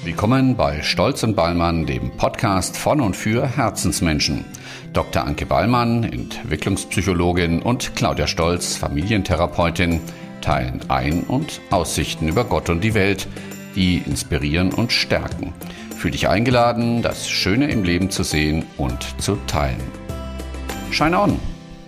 Willkommen bei Stolz und Ballmann, dem Podcast von und für Herzensmenschen. Dr. Anke Ballmann, Entwicklungspsychologin, und Claudia Stolz, Familientherapeutin, teilen Ein- und Aussichten über Gott und die Welt, die inspirieren und stärken. Fühl dich eingeladen, das Schöne im Leben zu sehen und zu teilen. Shine on!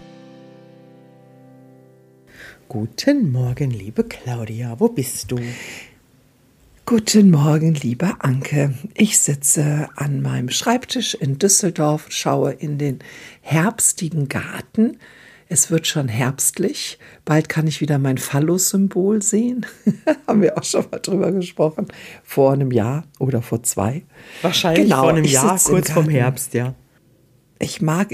Guten Morgen, liebe Claudia. Wo bist du? Guten Morgen, liebe Anke. Ich sitze an meinem Schreibtisch in Düsseldorf, schaue in den herbstigen Garten. Es wird schon herbstlich. Bald kann ich wieder mein Phallus-Symbol sehen. Haben wir auch schon mal drüber gesprochen. Vor einem Jahr oder vor 2. Wahrscheinlich genau, vor einem Jahr, kurz vorm Herbst, ja. Ich mag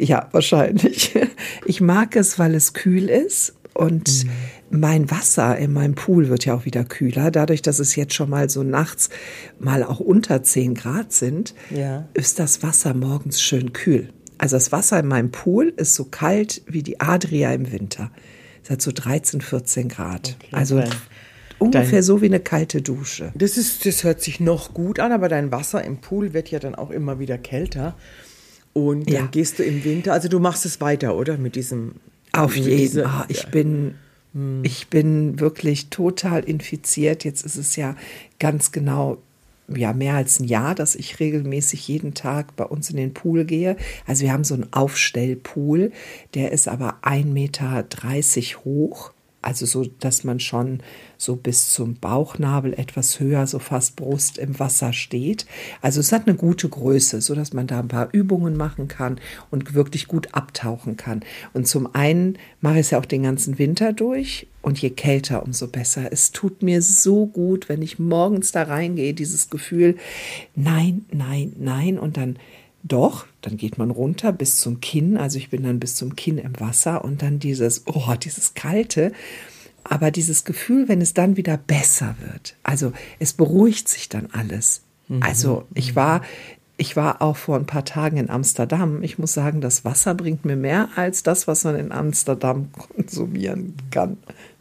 es, weil es kühl ist. Und mein Wasser in meinem Pool wird ja auch wieder kühler. Dadurch, dass es jetzt schon mal so nachts mal auch unter 10 Grad sind, ist das Wasser morgens schön kühl. Also das Wasser in meinem Pool ist so kalt wie die Adria im Winter. Es hat so 13, 14 Grad. Okay, also ungefähr so wie eine kalte Dusche. Das hört sich noch gut an, aber dein Wasser im Pool wird ja dann auch immer wieder kälter. Und dann gehst du im Winter, also du machst es weiter, oder? Mit diesem... Auf jeden Fall. Ich bin wirklich total infiziert. Jetzt ist es ja ganz genau mehr als ein Jahr, dass ich regelmäßig jeden Tag bei uns in den Pool gehe. Also wir haben so einen Aufstellpool, der ist aber 1,30 Meter hoch. Also so, dass man schon so bis zum Bauchnabel etwas höher, so fast Brust im Wasser steht. Also es hat eine gute Größe, so dass man da ein paar Übungen machen kann und wirklich gut abtauchen kann. Und zum einen mache ich es ja auch den ganzen Winter durch und je kälter, umso besser. Es tut mir so gut, wenn ich morgens da reingehe, dieses Gefühl, nein, nein, nein, und dann dann geht man runter bis zum Kinn, also ich bin dann bis zum Kinn im Wasser und dann dieses Kalte, aber dieses Gefühl, wenn es dann wieder besser wird, also es beruhigt sich dann alles. Also ich war auch vor ein paar Tagen in Amsterdam. Ich muss sagen, das Wasser bringt mir mehr als das, was man in Amsterdam konsumieren kann.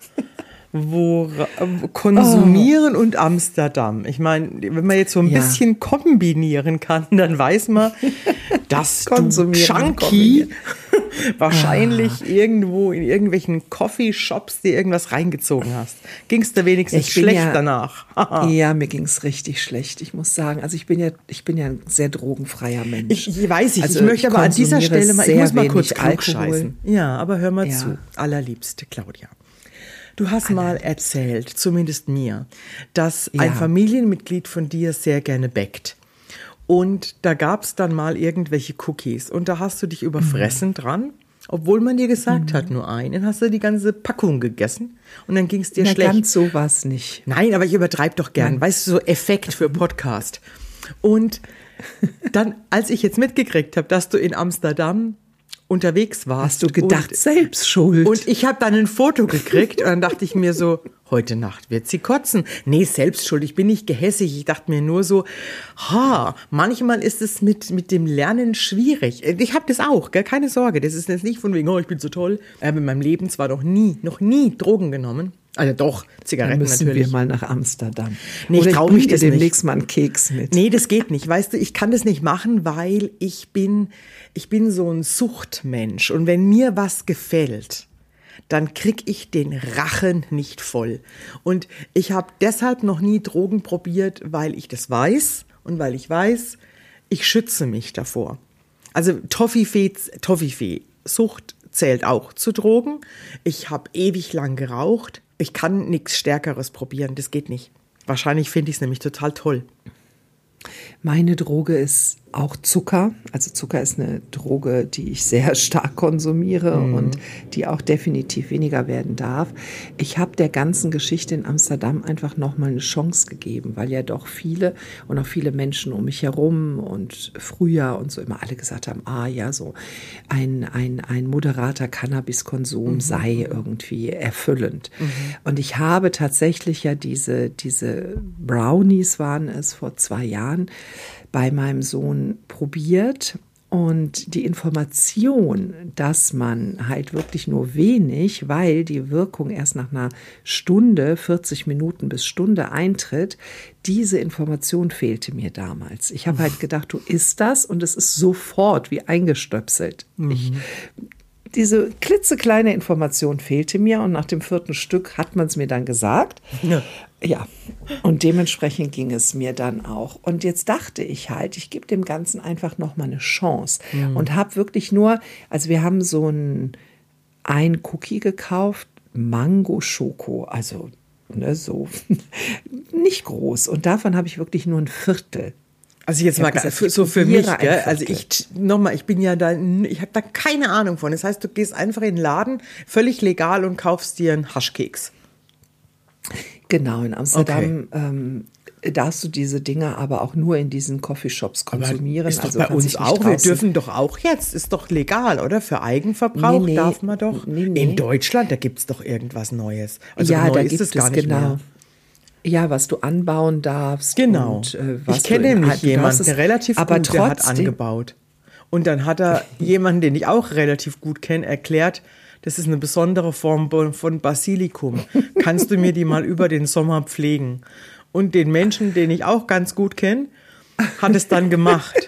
Konsumieren und Amsterdam. Ich meine, wenn man jetzt so ein bisschen kombinieren kann, dann weiß man, dass du Junkie wahrscheinlich irgendwo in irgendwelchen Coffeeshops dir irgendwas reingezogen hast. Ging es da wenigstens schlecht danach? Ja, mir ging es richtig schlecht. Ich muss sagen, also ich bin ja ein sehr drogenfreier Mensch. Ich weiß nicht, also ich möchte aber an dieser Stelle mal, ich muss mal kurz klugscheißen. Ja, aber hör mal zu, allerliebste Claudia. Du hast mal erzählt, zumindest mir, dass ein Familienmitglied von dir sehr gerne backt. Und da gab es dann mal irgendwelche Cookies. Und da hast du dich überfressen dran, obwohl man dir gesagt hat, nur einen. Hast du die ganze Packung gegessen und dann ging es dir schlecht. Ganz sowas nicht. Nein, aber ich übertreibe doch gern. Weißt du, so Effekt für Podcast. Und dann, als ich jetzt mitgekriegt habe, dass du in Amsterdam unterwegs warst. Hast du gedacht, selbst schuld. Und ich habe dann ein Foto gekriegt und dann dachte ich mir so, heute Nacht wird sie kotzen. Nee, selbst schuld, ich bin nicht gehässig. Ich dachte mir nur so, manchmal ist es mit dem Lernen schwierig. Ich habe das auch, gell? Keine Sorge. Das ist jetzt nicht von wegen, ich bin so toll. Ich habe in meinem Leben zwar noch nie Drogen genommen. Also doch, Zigaretten dann müssen natürlich. Wir mal nach Amsterdam. Nee, ich traue mich das nicht. Demnächst mal einen Keks mit. Nee, das geht nicht. Weißt du, ich kann das nicht machen, weil ich bin so ein Suchtmensch. Und wenn mir was gefällt, dann krieg ich den Rachen nicht voll. Und ich habe deshalb noch nie Drogen probiert, weil ich das weiß und weil ich weiß, ich schütze mich davor. Also Toffifee, Sucht zählt auch zu Drogen. Ich habe ewig lang geraucht. Ich kann nichts Stärkeres probieren, das geht nicht. Wahrscheinlich finde ich es nämlich total toll. Meine Droge ist auch Zucker. Also Zucker ist eine Droge, die ich sehr stark konsumiere und die auch definitiv weniger werden darf. Ich habe der ganzen Geschichte in Amsterdam einfach nochmal eine Chance gegeben, weil ja doch viele und auch viele Menschen um mich herum und früher und so immer alle gesagt haben, so ein moderater Cannabiskonsum sei irgendwie erfüllend. Und ich habe tatsächlich ja diese Brownies waren es vor 2 Jahren bei meinem Sohn probiert Und die Information, dass man halt wirklich nur wenig, weil die Wirkung erst nach einer Stunde, 40 Minuten bis Stunde eintritt, diese Information fehlte mir damals. Ich habe halt gedacht, du isst das und es ist sofort wie eingestöpselt. Diese klitzekleine Information fehlte mir und nach dem 4. Stück hat man es mir dann gesagt. Ja, und dementsprechend ging es mir dann auch. Und jetzt dachte ich halt, ich gebe dem Ganzen einfach noch mal eine Chance und habe wirklich nur, also wir haben so ein Cookie gekauft, Mango Schoko, also so nicht groß. Und davon habe ich wirklich nur ein Viertel. Also jetzt mal gesagt, so für mich, gell? Also ich bin ja da, ich habe da keine Ahnung von. Das heißt, du gehst einfach in den Laden, völlig legal und kaufst dir einen Haschkeks. Genau, in Amsterdam darfst du diese Dinge aber auch nur in diesen Coffeeshops konsumieren. Aber ist doch also bei uns auch, wir dürfen doch auch jetzt, ist doch legal, oder? Für Eigenverbrauch darf man doch. In Deutschland, da gibt es doch irgendwas Neues. Also ja, neu da ist gibt es gar nicht mehr. Ja, was du anbauen darfst. Genau. Und, was ich kenne nämlich jemanden, der relativ aber gut, der hat angebaut. Und dann hat er jemanden, den ich auch relativ gut kenne, erklärt, das ist eine besondere Form von Basilikum. Kannst du mir die mal über den Sommer pflegen? Und den Menschen, den ich auch ganz gut kenne, hat es dann gemacht.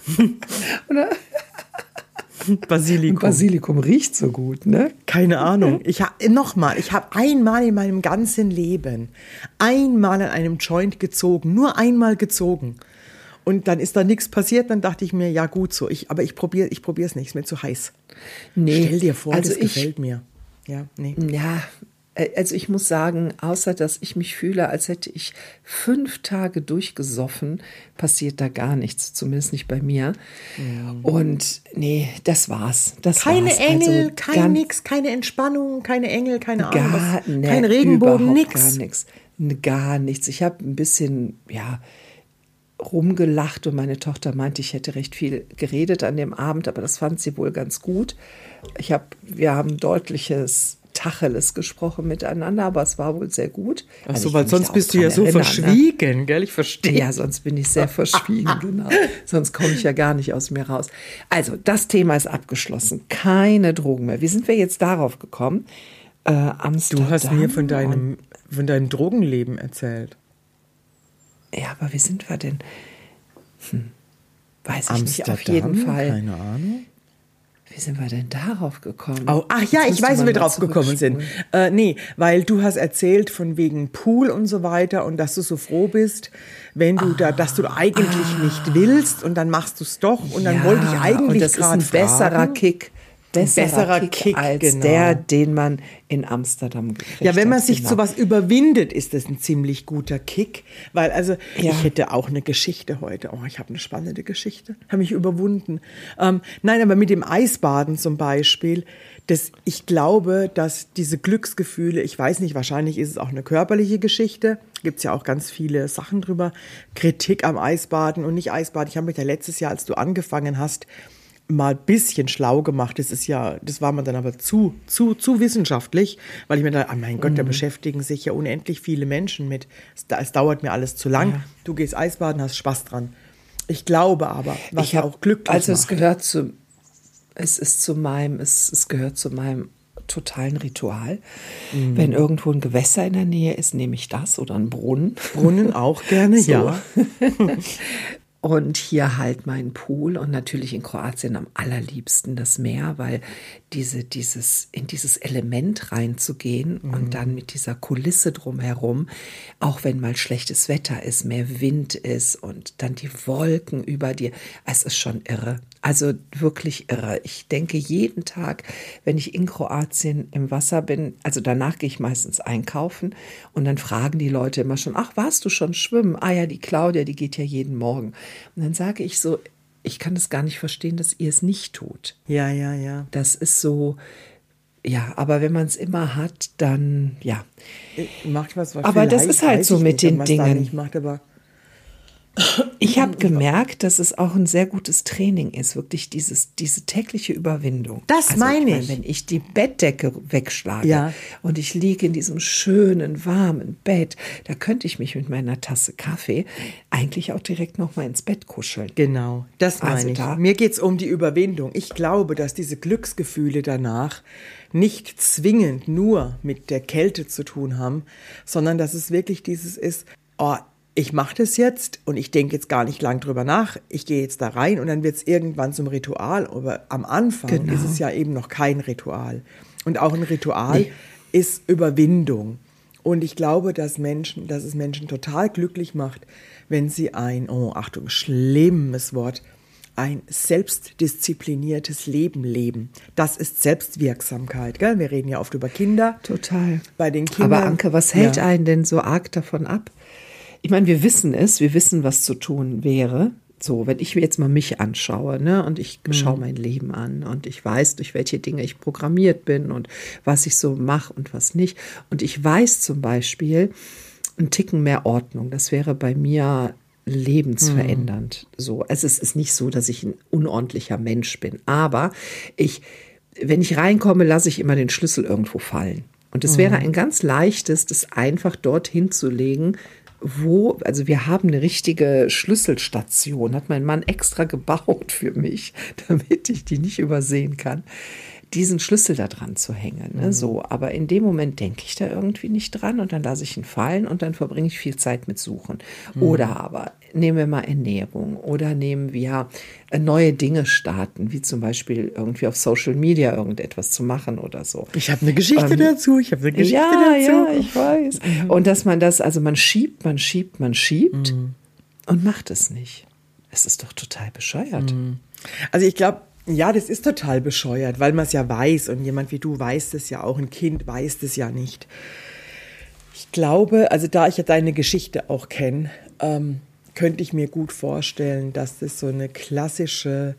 Basilikum. Basilikum riecht so gut, ne? Keine Ahnung. Ich habe einmal in meinem ganzen Leben einmal an einem Joint gezogen, nur einmal gezogen. Und dann ist da nichts passiert, dann dachte ich mir, ja gut so, aber ich probiere es nicht, ist mir zu heiß. Nee, stell dir vor, also das gefällt mir. Ja, nee. Ja, also ich muss sagen, außer dass ich mich fühle, als hätte ich 5 Tage durchgesoffen, passiert da gar nichts, zumindest nicht bei mir. Und nee, das war's. Keine Engel, kein nix, keine Entspannung, keine Engel, keine Ahnung, kein Regenbogen, nix. Gar nichts. Ich habe ein bisschen, rumgelacht und meine Tochter meinte, ich hätte recht viel geredet an dem Abend, aber das fand sie wohl ganz gut. Wir haben deutliches Tacheles gesprochen miteinander, aber es war wohl sehr gut. Ach so, weil sonst bist du ja so verschwiegen, gell? Ich verstehe. Ja, sonst bin ich sehr verschwiegen, genau. Sonst komme ich ja gar nicht aus mir raus. Also, das Thema ist abgeschlossen. Keine Drogen mehr. Wie sind wir jetzt darauf gekommen? Amsterdam. Du hast mir von deinem Drogenleben erzählt. Ja, aber wie sind wir denn? Weiß ich Amsterdam, nicht, auf jeden Fall. Keine Ahnung. Wie sind wir denn darauf gekommen? Oh, ach ja, ich weiß, wie wir drauf gekommen sind. Nee, weil du hast erzählt von wegen Pool und so weiter und dass du so froh bist, wenn du dass du eigentlich nicht willst und dann machst du es doch und dann wollte ich eigentlich gerade fragen. Das ist ein besserer Kick als genau. Der, den man in Amsterdam gekriegt hat. Ja, wenn man sich sowas überwindet, ist das ein ziemlich guter Kick, weil ich hätte auch eine Geschichte heute. Oh, ich habe eine spannende Geschichte, habe mich überwunden. Nein, aber mit dem Eisbaden zum Beispiel, ich glaube, dass diese Glücksgefühle, ich weiß nicht, wahrscheinlich ist es auch eine körperliche Geschichte, gibt es ja auch ganz viele Sachen drüber, Kritik am Eisbaden und nicht Eisbaden. Ich habe mich ja letztes Jahr, als du angefangen hast, mal ein bisschen schlau gemacht. Das war mir dann aber zu wissenschaftlich, weil ich mir dachte, mein Gott, da beschäftigen sich ja unendlich viele Menschen mit. Es dauert mir alles zu lang. Ja. Du gehst Eisbaden, hast Spaß dran. Ich glaube aber, auch glücklich also macht. Es gehört zu meinem totalen Ritual. Wenn irgendwo ein Gewässer in der Nähe ist, nehme ich das oder einen Brunnen. Brunnen auch gerne, so. Ja. Und hier halt mein Pool und natürlich in Kroatien am allerliebsten das Meer, weil in dieses Element reinzugehen und dann mit dieser Kulisse drumherum, auch wenn mal schlechtes Wetter ist, mehr Wind ist und dann die Wolken über dir, es ist schon irre. Also wirklich irre. Ich denke jeden Tag, wenn ich in Kroatien im Wasser bin, also danach gehe ich meistens einkaufen und dann fragen die Leute immer schon, ach, warst du schon schwimmen? Ah ja, die Claudia, die geht ja jeden Morgen. Und dann sage ich so, ich kann das gar nicht verstehen, dass ihr es nicht tut. Ja, ja, ja. Das ist so, ja, aber wenn man es immer hat, dann, ja. Macht was aber das ist halt so mit den Dingen. Macht, aber Ich habe gemerkt, dass es auch ein sehr gutes Training ist, wirklich diese tägliche Überwindung. Das meine ich. Wenn ich die Bettdecke wegschlage und ich liege in diesem schönen, warmen Bett, da könnte ich mich mit meiner Tasse Kaffee eigentlich auch direkt noch mal ins Bett kuscheln. Genau, das meine ich. Mir geht es um die Überwindung. Ich glaube, dass diese Glücksgefühle danach nicht zwingend nur mit der Kälte zu tun haben, sondern dass es wirklich dieses ist, ich mache das jetzt und ich denke jetzt gar nicht lang drüber nach. Ich gehe jetzt da rein und dann wird es irgendwann zum Ritual. Aber am Anfang ist es ja eben noch kein Ritual. Und auch ein Ritual ist Überwindung. Und ich glaube, dass es Menschen total glücklich macht, wenn sie Achtung, schlimmes Wort, ein selbstdiszipliniertes Leben leben. Das ist Selbstwirksamkeit. Gell? Wir reden ja oft über Kinder. Total. Bei den Kindern. Aber Anke, was hält einen denn so arg davon ab? Ich meine, wir wissen, was zu tun wäre. So, wenn ich mir jetzt mal mich anschaue, ne, und ich schaue mein Leben an und ich weiß, durch welche Dinge ich programmiert bin und was ich so mache und was nicht. Und ich weiß zum Beispiel, ein Ticken mehr Ordnung, das wäre bei mir lebensverändernd. So, es ist nicht so, dass ich ein unordentlicher Mensch bin, aber wenn ich reinkomme, lasse ich immer den Schlüssel irgendwo fallen. Und es wäre ein ganz leichtes, das einfach dorthin zu legen, also wir haben eine richtige Schlüsselstation, hat mein Mann extra gebaut für mich, damit ich die nicht übersehen kann, diesen Schlüssel da dran zu hängen. Ne? So, aber in dem Moment denke ich da irgendwie nicht dran und dann lasse ich ihn fallen und dann verbringe ich viel Zeit mit Suchen. Oder aber nehmen wir mal Ernährung oder nehmen wir neue Dinge starten, wie zum Beispiel irgendwie auf Social Media irgendetwas zu machen oder so. Ich habe eine Geschichte dazu. Ja, ich weiß. Und dass man schiebt und macht es nicht. Es ist doch total bescheuert. Also ich glaube, ja, das ist total bescheuert, weil man es ja weiß und jemand wie du weiß es ja auch, ein Kind weiß es ja nicht. Ich glaube, also da ich ja deine Geschichte auch kenne, könnte ich mir gut vorstellen, dass das so eine klassische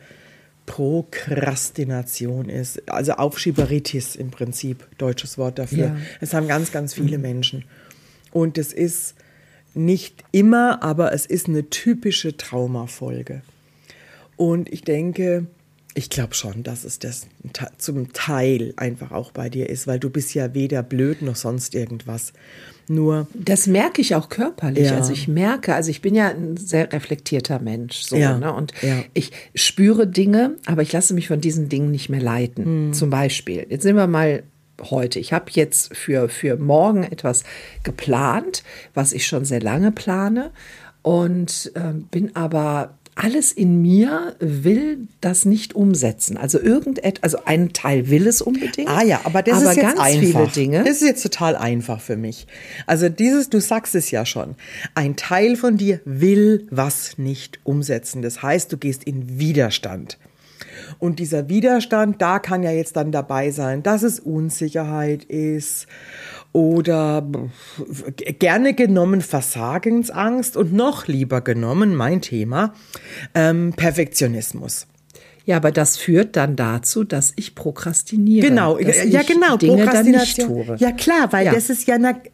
Prokrastination ist. Also Aufschieberitis im Prinzip, deutsches Wort dafür. Es haben ganz, ganz viele Menschen. Und es ist nicht immer, aber es ist eine typische Traumafolge. Und ich glaube schon, dass es das zum Teil einfach auch bei dir ist, weil du bist ja weder blöd noch sonst irgendwas. Nur das merke ich auch körperlich. Ja. Also ich bin ja ein sehr reflektierter Mensch. So, ne? Und ich spüre Dinge, aber ich lasse mich von diesen Dingen nicht mehr leiten. Zum Beispiel, jetzt nehmen wir mal heute. Ich habe jetzt für morgen etwas geplant, was ich schon sehr lange plane und bin aber alles in mir will das nicht umsetzen. Also ein Teil will es unbedingt. Aber das ist jetzt ganz einfach. Viele Dinge. Das ist jetzt total einfach für mich. Also du sagst es ja schon. Ein Teil von dir will was nicht umsetzen. Das heißt, du gehst in Widerstand. Und dieser Widerstand, da kann ja jetzt dann dabei sein, dass es Unsicherheit ist oder gerne genommen Versagensangst und noch lieber genommen, mein Thema, Perfektionismus. Ja, aber das führt dann dazu, dass ich prokrastiniere. Genau, Dinge Prokrastination. Dann nicht tue. Ja klar, weil das ist ja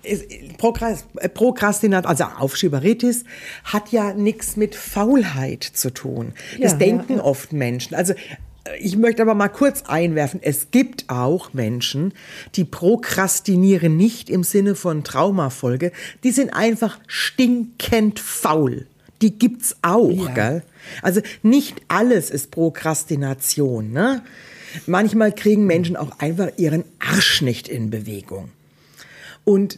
Prokrastination, also Aufschieberitis, hat ja nichts mit Faulheit zu tun. Das denken oft Menschen. Also ich möchte aber mal kurz einwerfen, es gibt auch Menschen, die prokrastinieren nicht im Sinne von Traumafolge, die sind einfach stinkend faul. Die gibt's auch, gell? Also nicht alles ist Prokrastination, ne? Manchmal kriegen Menschen auch einfach ihren Arsch nicht in Bewegung. Und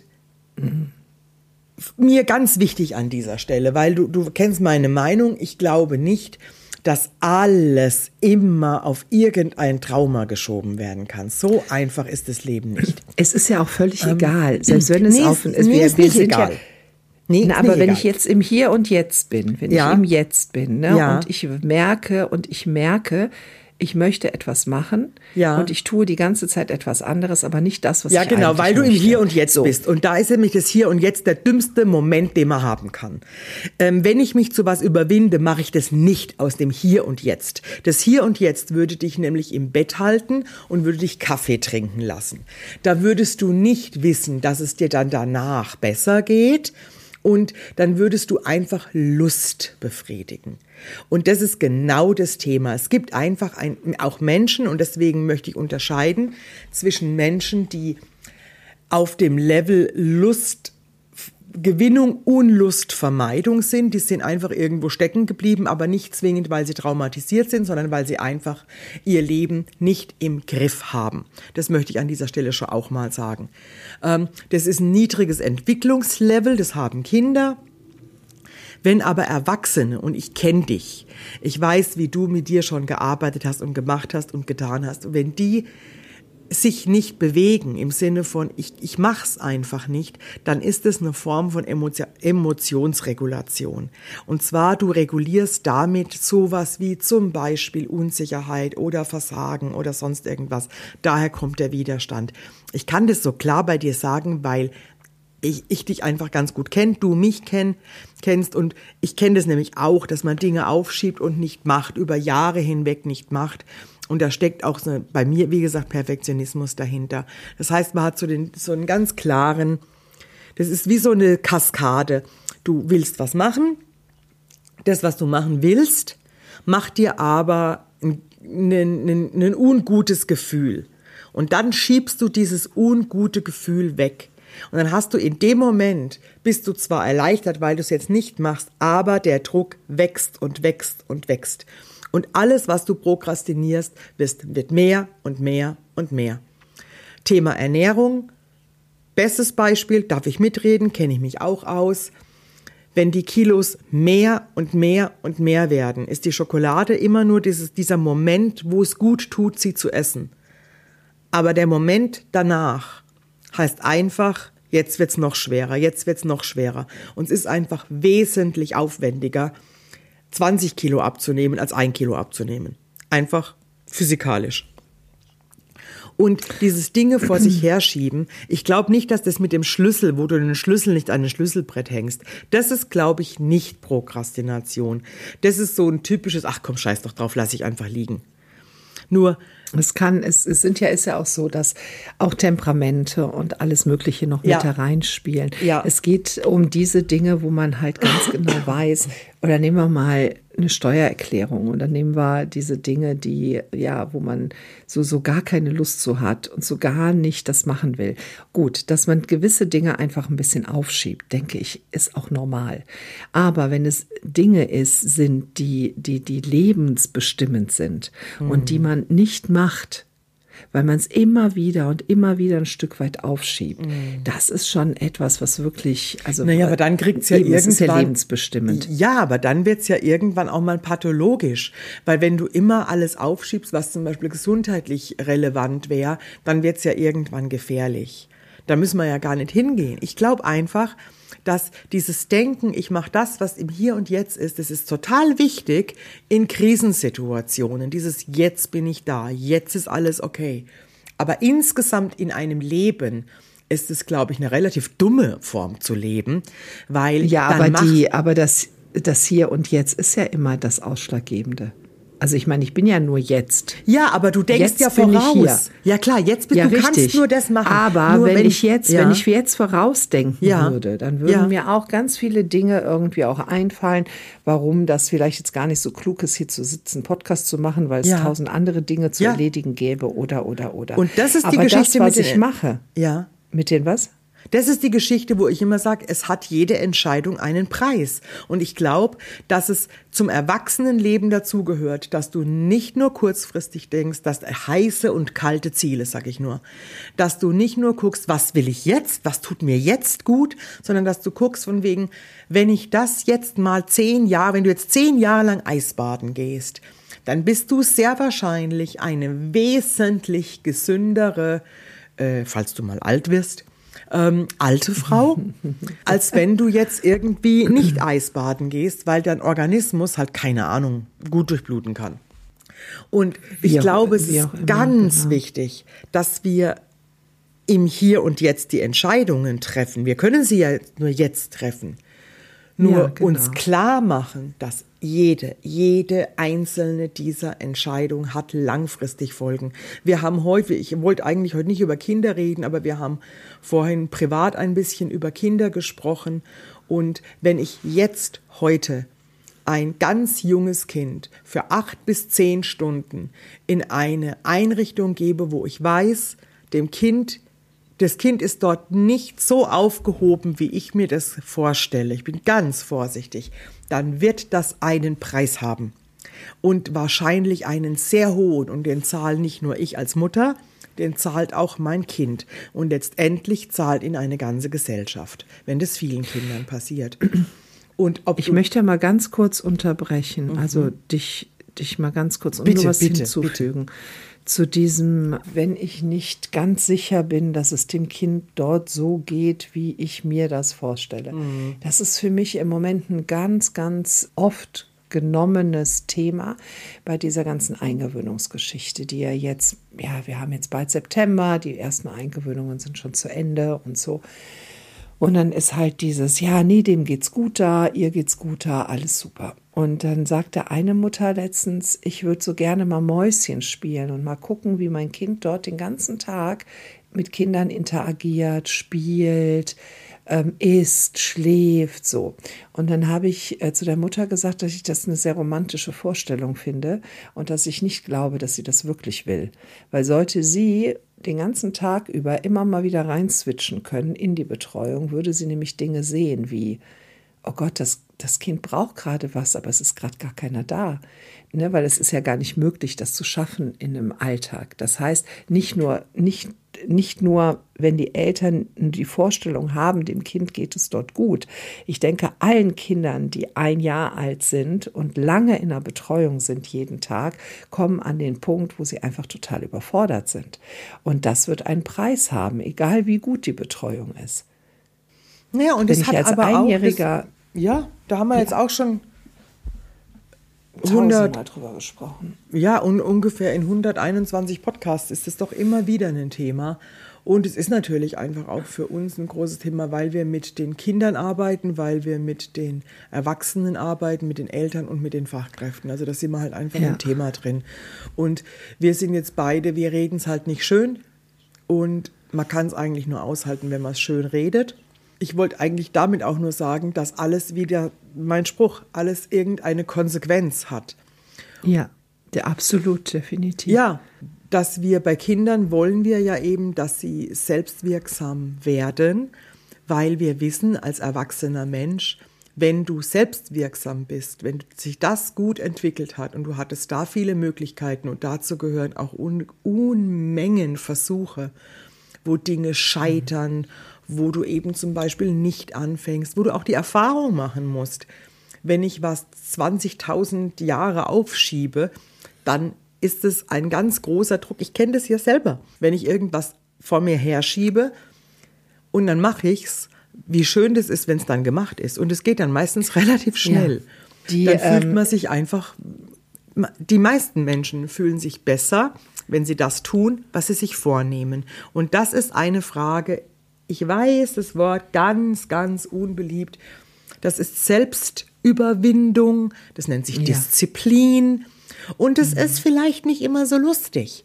mir ganz wichtig an dieser Stelle, weil du kennst meine Meinung, ich glaube nicht, dass alles immer auf irgendein Trauma geschoben werden kann. So einfach ist das Leben nicht. Es ist ja auch völlig egal, selbst wenn es ist nicht egal. Aber wenn ich jetzt im Hier und Jetzt bin, ich im Jetzt bin, ne, und ich merke, ich möchte etwas machen und ich tue die ganze Zeit etwas anderes, aber nicht das, was ich eigentlich möchte. Ja, genau, weil du im Hier und Jetzt bist. Und da ist nämlich das Hier und Jetzt der dümmste Moment, den man haben kann. Wenn ich mich zu was überwinde, mache ich das nicht aus dem Hier und Jetzt. Das Hier und Jetzt würde dich nämlich im Bett halten und würde dich Kaffee trinken lassen. Da würdest du nicht wissen, dass es dir dann danach besser geht Und dann würdest du einfach Lust befriedigen. Und das ist genau das Thema. Es gibt einfach auch Menschen, und deswegen möchte ich unterscheiden zwischen Menschen, die auf dem Level Lustgewinnung und Lustvermeidung sind. Die sind einfach irgendwo stecken geblieben, aber nicht zwingend, weil sie traumatisiert sind, sondern weil sie einfach ihr Leben nicht im Griff haben. Das möchte ich an dieser Stelle schon auch mal sagen. Das ist ein niedriges Entwicklungslevel, das haben Kinder. Wenn aber Erwachsene, und ich kenne dich, ich weiß, wie du mit dir schon gearbeitet hast und gemacht hast und getan hast, und wenn die sich nicht bewegen im Sinne von ich mach's einfach nicht, dann ist es eine Form von Emotionsregulation. Und zwar du regulierst damit sowas wie zum Beispiel Unsicherheit oder Versagen oder sonst irgendwas. Daher kommt der Widerstand. Ich kann das so klar bei dir sagen, weil ich dich einfach ganz gut kenne, du mich kennst und ich kenne das nämlich auch, dass man Dinge aufschiebt und nicht macht, über Jahre hinweg nicht macht. Und da steckt auch bei mir, wie gesagt, Perfektionismus dahinter. Das heißt, man hat so einen ganz klaren, das ist wie so eine Kaskade. Du willst was machen, das, was du machen willst, macht dir aber ein ungutes Gefühl. Und dann schiebst du dieses ungute Gefühl weg. Und dann hast du in dem Moment, bist du zwar erleichtert, weil du es jetzt nicht machst, aber der Druck wächst und wächst und wächst. Und alles, was du prokrastinierst, wird mehr und mehr und mehr. Thema Ernährung, bestes Beispiel, darf ich mitreden, kenne ich mich auch aus. Wenn die Kilos mehr und mehr und mehr werden, ist die Schokolade immer nur dieser Moment, wo es gut tut, sie zu essen. Aber der Moment danach heißt einfach, jetzt wird's noch schwerer, jetzt wird's noch schwerer. Und es ist einfach wesentlich aufwendiger, 20 Kilo abzunehmen, als 1 Kilo abzunehmen. Einfach physikalisch. Und dieses Dinge vor sich herschieben, ich glaube nicht, dass das mit dem Schlüssel, wo du den Schlüssel nicht an ein Schlüsselbrett hängst, das ist, glaube ich, nicht Prokrastination. Das ist so ein typisches, ach komm, scheiß doch drauf, lass ich einfach liegen. Nur ist ja auch so, dass auch Temperamente und alles Mögliche noch mit hereinspielen. Ja. Es geht um diese Dinge, wo man halt ganz genau weiß, oder nehmen wir mal eine Steuererklärung oder nehmen wir diese Dinge, die, ja, wo man so gar keine Lust zu hat und so gar nicht das machen will. Gut, dass man gewisse Dinge einfach ein bisschen aufschiebt, denke ich, ist auch normal. Aber wenn es Dinge sind, die lebensbestimmend sind und die man nicht macht, weil man es immer wieder ein Stück weit aufschiebt. Das ist schon etwas, was wirklich, also naja, aber dann kriegt es ja irgendwann, ist ja lebensbestimmend. Ja, aber dann wird es ja irgendwann auch mal pathologisch, weil wenn du immer alles aufschiebst, was zum Beispiel gesundheitlich relevant wäre, dann wird es ja irgendwann gefährlich. Da müssen wir ja gar nicht hingehen. Ich glaube einfach, dass dieses Denken, ich mache das, was im Hier und Jetzt ist, das ist total wichtig in Krisensituationen. Dieses Jetzt bin ich da, jetzt ist alles okay. Aber insgesamt in einem Leben ist es, glaube ich, eine relativ dumme Form zu leben, weil ja, aber das Hier und Jetzt ist ja immer das Ausschlaggebende. Also ich meine, ich bin ja nur jetzt. Ja, aber du denkst jetzt ja voraus. Ja klar, jetzt bist du richtig. Kannst nur das machen. Aber nur wenn ich jetzt vorausdenken würde, dann würden mir auch ganz viele Dinge irgendwie auch einfallen, warum das vielleicht jetzt gar nicht so klug ist, hier zu sitzen, Podcast zu machen, weil es 1000 andere Dinge zu erledigen gäbe oder. Und das ist die aber Geschichte, das, was ich mache. Ja. Mit den was? Das ist die Geschichte, wo ich immer sage, es hat jede Entscheidung einen Preis. Und ich glaube, dass es zum Erwachsenenleben dazugehört, dass du nicht nur kurzfristig denkst, dass heiße und kalte Ziele, sag ich nur, dass du nicht nur guckst, was will ich jetzt, was tut mir jetzt gut, sondern dass du guckst von wegen, wenn ich das jetzt mal wenn du jetzt 10 Jahre lang Eisbaden gehst, dann bist du sehr wahrscheinlich eine wesentlich gesündere, falls du mal alt wirst, alte Frau, als wenn du jetzt irgendwie nicht Eisbaden gehst, weil dein Organismus halt, keine Ahnung, gut durchbluten kann. Und ich glaube, es ist ganz wichtig, dass wir im Hier und Jetzt die Entscheidungen treffen. Wir können sie ja nur jetzt treffen. Nur uns klar machen, dass jede einzelne dieser Entscheidungen hat langfristig Folgen. Wir haben ich wollte eigentlich heute nicht über Kinder reden, aber wir haben vorhin privat ein bisschen über Kinder gesprochen Und wenn ich jetzt heute ein ganz junges Kind für 8 bis 10 Stunden in eine Einrichtung gebe, wo ich weiß, das Kind ist dort nicht so aufgehoben, wie ich mir das vorstelle, ich bin ganz vorsichtig, dann wird das einen Preis haben. Und wahrscheinlich einen sehr hohen, und den zahle nicht nur ich als Mutter, den zahlt auch mein Kind. Und letztendlich zahlt ihn eine ganze Gesellschaft, wenn das vielen Kindern passiert. Und ich möchte mal ganz kurz unterbrechen, also dich mal ganz kurz nur was hinzufügen. Zu diesem, wenn ich nicht ganz sicher bin, dass es dem Kind dort so geht, wie ich mir das vorstelle. Das ist für mich im Moment ein ganz, ganz oft genommenes Thema bei dieser ganzen Eingewöhnungsgeschichte, die wir haben jetzt bald September, die ersten Eingewöhnungen sind schon zu Ende und so. Und dann ist halt dieses, dem geht's gut da, ihr geht's gut da, alles super. Und dann sagte eine Mutter letztens, ich würde so gerne mal Mäuschen spielen und mal gucken, wie mein Kind dort den ganzen Tag mit Kindern interagiert, spielt, isst, schläft, so. Und dann habe ich zu der Mutter gesagt, dass ich das eine sehr romantische Vorstellung finde und dass ich nicht glaube, dass sie das wirklich will. Weil sollte sie den ganzen Tag über immer mal wieder reinswitchen können in die Betreuung, würde sie nämlich Dinge sehen wie, oh Gott, das Kind braucht gerade was, aber es ist gerade gar keiner da. Ne, weil es ist ja gar nicht möglich, das zu schaffen in einem Alltag. Das heißt, nicht nur, wenn die Eltern die Vorstellung haben, dem Kind geht es dort gut. Ich denke, allen Kindern, die 1 Jahr alt sind und lange in der Betreuung sind jeden Tag, kommen an den Punkt, wo sie einfach total überfordert sind. Und das wird einen Preis haben, egal wie gut die Betreuung ist. Ja, und wenn ich als Einjähriger... Da haben wir jetzt auch schon 100 Mal drüber gesprochen. Ja, und ungefähr in 121 Podcasts ist es doch immer wieder ein Thema. Und es ist natürlich einfach auch für uns ein großes Thema, weil wir mit den Kindern arbeiten, weil wir mit den Erwachsenen arbeiten, mit den Eltern und mit den Fachkräften. Also da sind wir halt einfach im Thema drin. Und wir sind jetzt beide, wir reden es halt nicht schön. Und man kann es eigentlich nur aushalten, wenn man es schön redet. Ich wollte eigentlich damit auch nur sagen, dass alles wieder, mein Spruch, alles irgendeine Konsequenz hat. Ja, absolut, definitiv. Ja, dass wir bei Kindern wollen wir ja eben, dass sie selbstwirksam werden, weil wir wissen als erwachsener Mensch, wenn du selbstwirksam bist, wenn sich das gut entwickelt hat und du hattest da viele Möglichkeiten und dazu gehören auch Unmengen Versuche, wo Dinge scheitern, wo du eben zum Beispiel nicht anfängst, wo du auch die Erfahrung machen musst. Wenn ich was 20.000 Jahre aufschiebe, dann ist es ein ganz großer Druck. Ich kenne das ja selber. Wenn ich irgendwas vor mir herschiebe und dann mache ich's, wie schön das ist, wenn es dann gemacht ist. Und es geht dann meistens relativ schnell. Dann fühlt man sich einfach, die meisten Menschen fühlen sich besser, wenn sie das tun, was sie sich vornehmen. Und das ist eine Frage, ich weiß, das Wort ganz, ganz unbeliebt. Das ist Selbstüberwindung, das nennt sich Disziplin. Und es ist vielleicht nicht immer so lustig.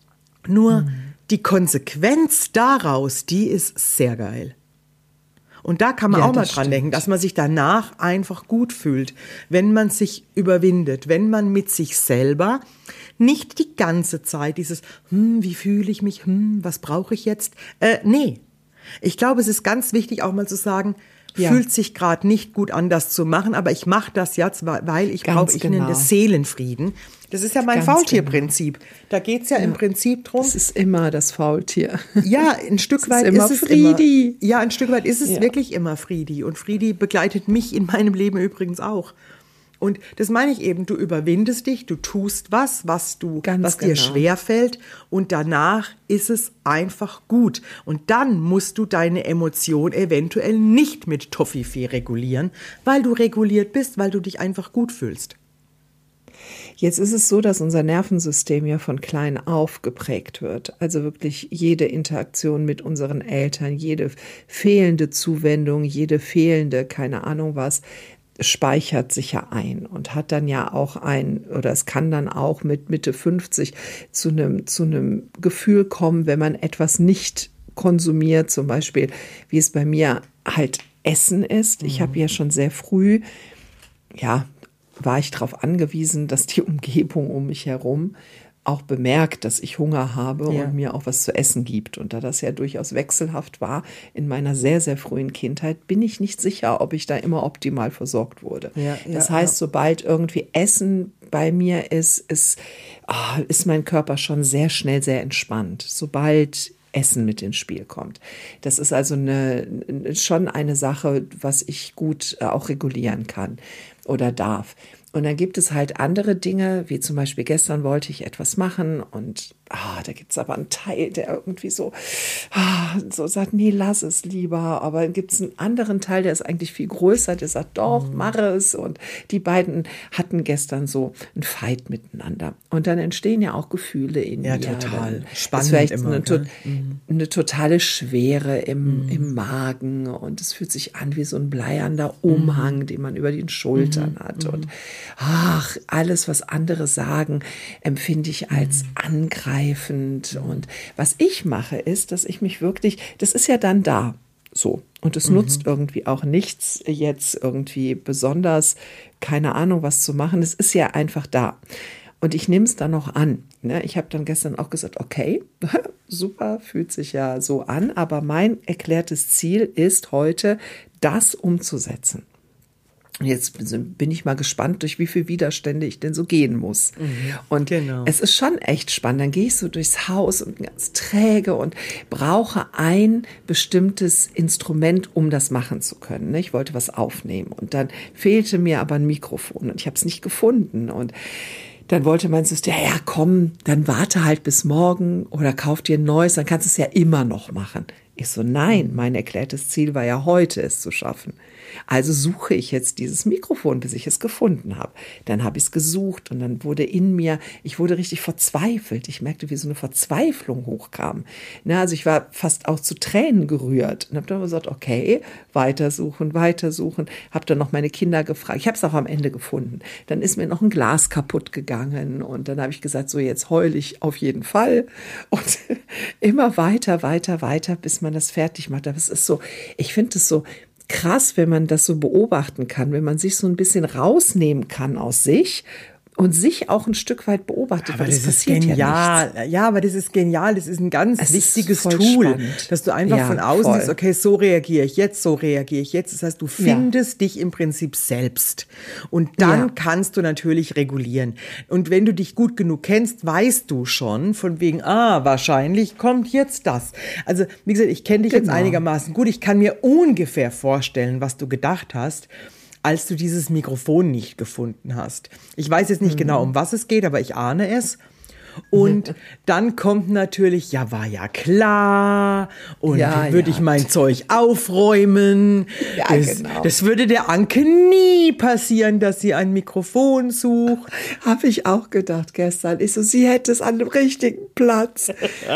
Nur die Konsequenz daraus, die ist sehr geil. Und da kann man auch mal dran denken, dass man sich danach einfach gut fühlt, wenn man sich überwindet, wenn man mit sich selber nicht die ganze Zeit dieses, wie fühle ich mich, was brauche ich jetzt? Nee. Ich glaube, es ist ganz wichtig, auch mal zu sagen, fühlt sich gerade nicht gut an, das zu machen, aber ich mache das jetzt, weil ich brauche einen Seelenfrieden. Das ist ja mein Faultierprinzip. Da geht es ja im Prinzip drum. Es ist immer das Faultier. Ja, ein Stück weit ist es Friedi. Ja, ein Stück weit ist es wirklich immer Friedi. Und Friedi begleitet mich in meinem Leben übrigens auch. Und das meine ich eben, du überwindest dich, du tust was dir schwerfällt und danach ist es einfach gut. Und dann musst du deine Emotion eventuell nicht mit Toffifee regulieren, weil du reguliert bist, weil du dich einfach gut fühlst. Jetzt ist es so, dass unser Nervensystem ja von klein auf geprägt wird. Also wirklich jede Interaktion mit unseren Eltern, jede fehlende Zuwendung, jede fehlende, keine Ahnung was, speichert sich ja ein und hat dann ja auch es kann dann auch mit Mitte 50 zu einem Gefühl kommen, wenn man etwas nicht konsumiert, zum Beispiel, wie es bei mir halt Essen ist. Ich habe ja schon sehr früh, war ich darauf angewiesen, dass die Umgebung um mich herum auch bemerkt, dass ich Hunger habe und mir auch was zu essen gibt. Und da das ja durchaus wechselhaft war in meiner sehr, sehr frühen Kindheit, bin ich nicht sicher, ob ich da immer optimal versorgt wurde. Das heißt, sobald irgendwie Essen bei mir ist mein Körper schon sehr schnell sehr entspannt. Sobald Essen mit ins Spiel kommt. Das ist also schon eine Sache, was ich gut auch regulieren kann oder darf. Und dann gibt es halt andere Dinge, wie zum Beispiel gestern wollte ich etwas machen und da gibt es aber einen Teil, der irgendwie so sagt, nee, lass es lieber. Aber dann gibt es einen anderen Teil, der ist eigentlich viel größer, der sagt, doch, mach es. Und die beiden hatten gestern so einen Fight miteinander. Und dann entstehen ja auch Gefühle in mir. Ja, total. Spannend ist vielleicht immer. eine totale Schwere im Magen und es fühlt sich an wie so ein bleiernder Umhang, den man über den Schultern hat. Und alles, was andere sagen, empfinde ich als angreifend. Und was ich mache, ist, dass ich mich wirklich, das ist ja dann da, so. Und es nutzt irgendwie auch nichts, jetzt irgendwie besonders, keine Ahnung, was zu machen. Es ist ja einfach da. Und ich nehme es dann noch an. Ne? Ich habe dann gestern auch gesagt, okay, super, fühlt sich ja so an. Aber mein erklärtes Ziel ist heute, das umzusetzen. Jetzt bin ich mal gespannt, durch wie viele Widerstände ich denn so gehen muss. Und es ist schon echt spannend. Dann gehe ich so durchs Haus und ganz träge und brauche ein bestimmtes Instrument, um das machen zu können. Ich wollte was aufnehmen und dann fehlte mir aber ein Mikrofon und ich habe es nicht gefunden. Und dann wollte mein System, ja komm, dann warte halt bis morgen oder kauf dir ein neues, dann kannst du es ja immer noch machen. Ich so, nein, mein erklärtes Ziel war ja heute, es zu schaffen. Also suche ich jetzt dieses Mikrofon, bis ich es gefunden habe. Dann habe ich es gesucht und dann wurde ich wurde richtig verzweifelt. Ich merkte, wie so eine Verzweiflung hochkam. Also ich war fast auch zu Tränen gerührt und habe dann gesagt, okay, weitersuchen. Habe dann noch meine Kinder gefragt. Ich habe es auch am Ende gefunden. Dann ist mir noch ein Glas kaputt gegangen und dann habe ich gesagt, so jetzt heule ich auf jeden Fall. Und immer weiter, bis man das fertig macht. Aber es ist so, ich finde es so krass, wenn man das so beobachten kann, wenn man sich so ein bisschen rausnehmen kann aus sich und sich auch ein Stück weit beobachtet, aber weil das ist genial. Ja, aber das ist genial. Das ist ein ganz wichtiges Tool, spannend. Dass du einfach von außen siehst, okay, so reagiere ich jetzt. Das heißt, du findest dich im Prinzip selbst. Und dann kannst du natürlich regulieren. Und wenn du dich gut genug kennst, weißt du schon von wegen, wahrscheinlich kommt jetzt das. Also, wie gesagt, ich kenne dich jetzt einigermaßen gut. Ich kann mir ungefähr vorstellen, was du gedacht hast, als du dieses Mikrofon nicht gefunden hast. Ich weiß jetzt nicht genau, um was es geht, aber ich ahne es. Und dann kommt natürlich, war ja klar, und würde ich mein Zeug aufräumen. Ja, das würde der Anke nie passieren, dass sie ein Mikrofon sucht. Habe ich auch gedacht gestern. Ich so, sie hätte es an dem richtigen Platz.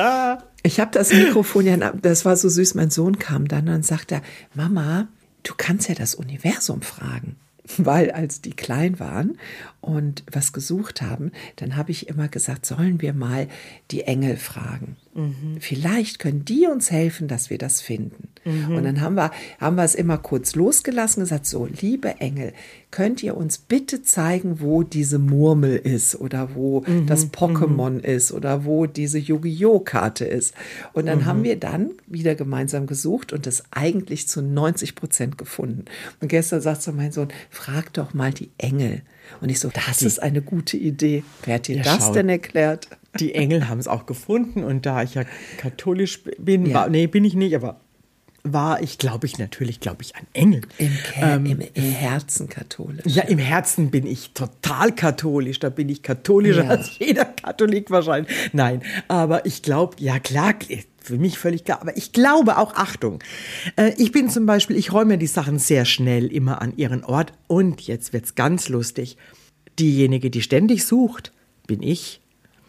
Ich habe das Mikrofon das war so süß, mein Sohn kam dann und sagte, Mama, du kannst ja das Universum fragen. Weil als die klein waren und was gesucht haben, dann habe ich immer gesagt, sollen wir mal die Engel fragen. Vielleicht können die uns helfen, dass wir das finden. Und dann haben wir es immer kurz losgelassen, gesagt, so, liebe Engel, könnt ihr uns bitte zeigen, wo diese Murmel ist oder wo das Pokémon ist oder wo diese Yu-Gi-Oh! Karte ist. Und dann haben wir dann wieder gemeinsam gesucht und das eigentlich zu 90% gefunden. Und gestern sagt so mein Sohn, frag doch mal die Engel. Und ich so, das ist eine gute Idee. Wer hat dir das denn erklärt? Die Engel haben es auch gefunden und da ich ja katholisch bin, bin ich nicht, aber war ich, glaube ich, ein Engel. Im Herzen katholisch. Ja, im Herzen bin ich total katholisch. Da bin ich katholischer als jeder Katholik wahrscheinlich. Nein, aber ich glaube, ja klar, für mich völlig klar. Aber ich glaube auch, Achtung, ich bin zum Beispiel, ich räume die Sachen sehr schnell immer an ihren Ort. Und jetzt wird's ganz lustig. Diejenige, die ständig sucht, bin ich.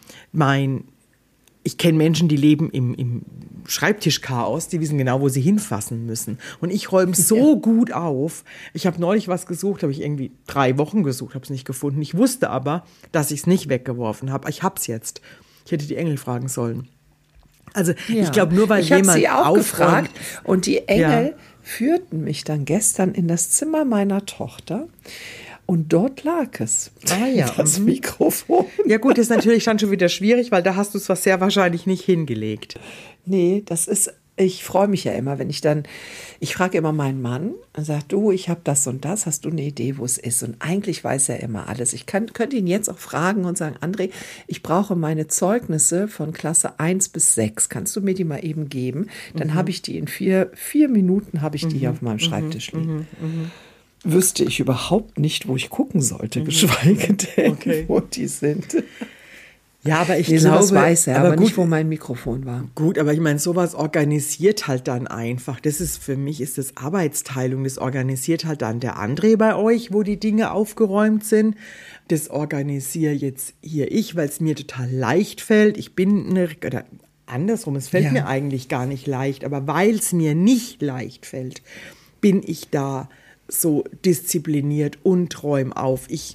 Ich kenne Menschen, die leben im Schreibtischchaos, die wissen genau, wo sie hinfassen müssen. Und ich räume so gut auf. Ich habe neulich was gesucht, habe ich irgendwie 3 Wochen gesucht, habe es nicht gefunden. Ich wusste aber, dass ich es nicht weggeworfen habe. Ich habe es jetzt. Ich hätte die Engel fragen sollen. Also ich glaube, nur weil jemand aufräumt. Und die Engel führten mich dann gestern in das Zimmer meiner Tochter. Und dort lag es, das Mikrofon. Ja gut, das ist natürlich dann schon wieder schwierig, weil da hast du es was sehr wahrscheinlich nicht hingelegt. Nee, ich freue mich ja immer, ich frage immer meinen Mann und sage, du, ich habe das und das, hast du eine Idee, wo es ist? Und eigentlich weiß er immer alles. Ich könnte ihn jetzt auch fragen und sagen, André, ich brauche meine Zeugnisse von Klasse 1 bis 6. Kannst du mir die mal eben geben? Dann habe ich die in vier Minuten habe ich die hier auf meinem Schreibtisch liegen. Wüsste ich überhaupt nicht, wo ich gucken sollte, geschweige denn, wo die sind. Ja, aber ich glaube, glaube, weiß er, aber gut, nicht, wo mein Mikrofon war. Gut, aber ich meine, sowas organisiert halt dann einfach. Für mich ist das Arbeitsteilung, das organisiert halt dann der André bei euch, wo die Dinge aufgeräumt sind. Das organisiere jetzt hier ich, weil es mir total leicht fällt. Oder andersrum, es fällt mir eigentlich gar nicht leicht, aber weil es mir nicht leicht fällt, bin ich da so diszipliniert und räume auf. Ich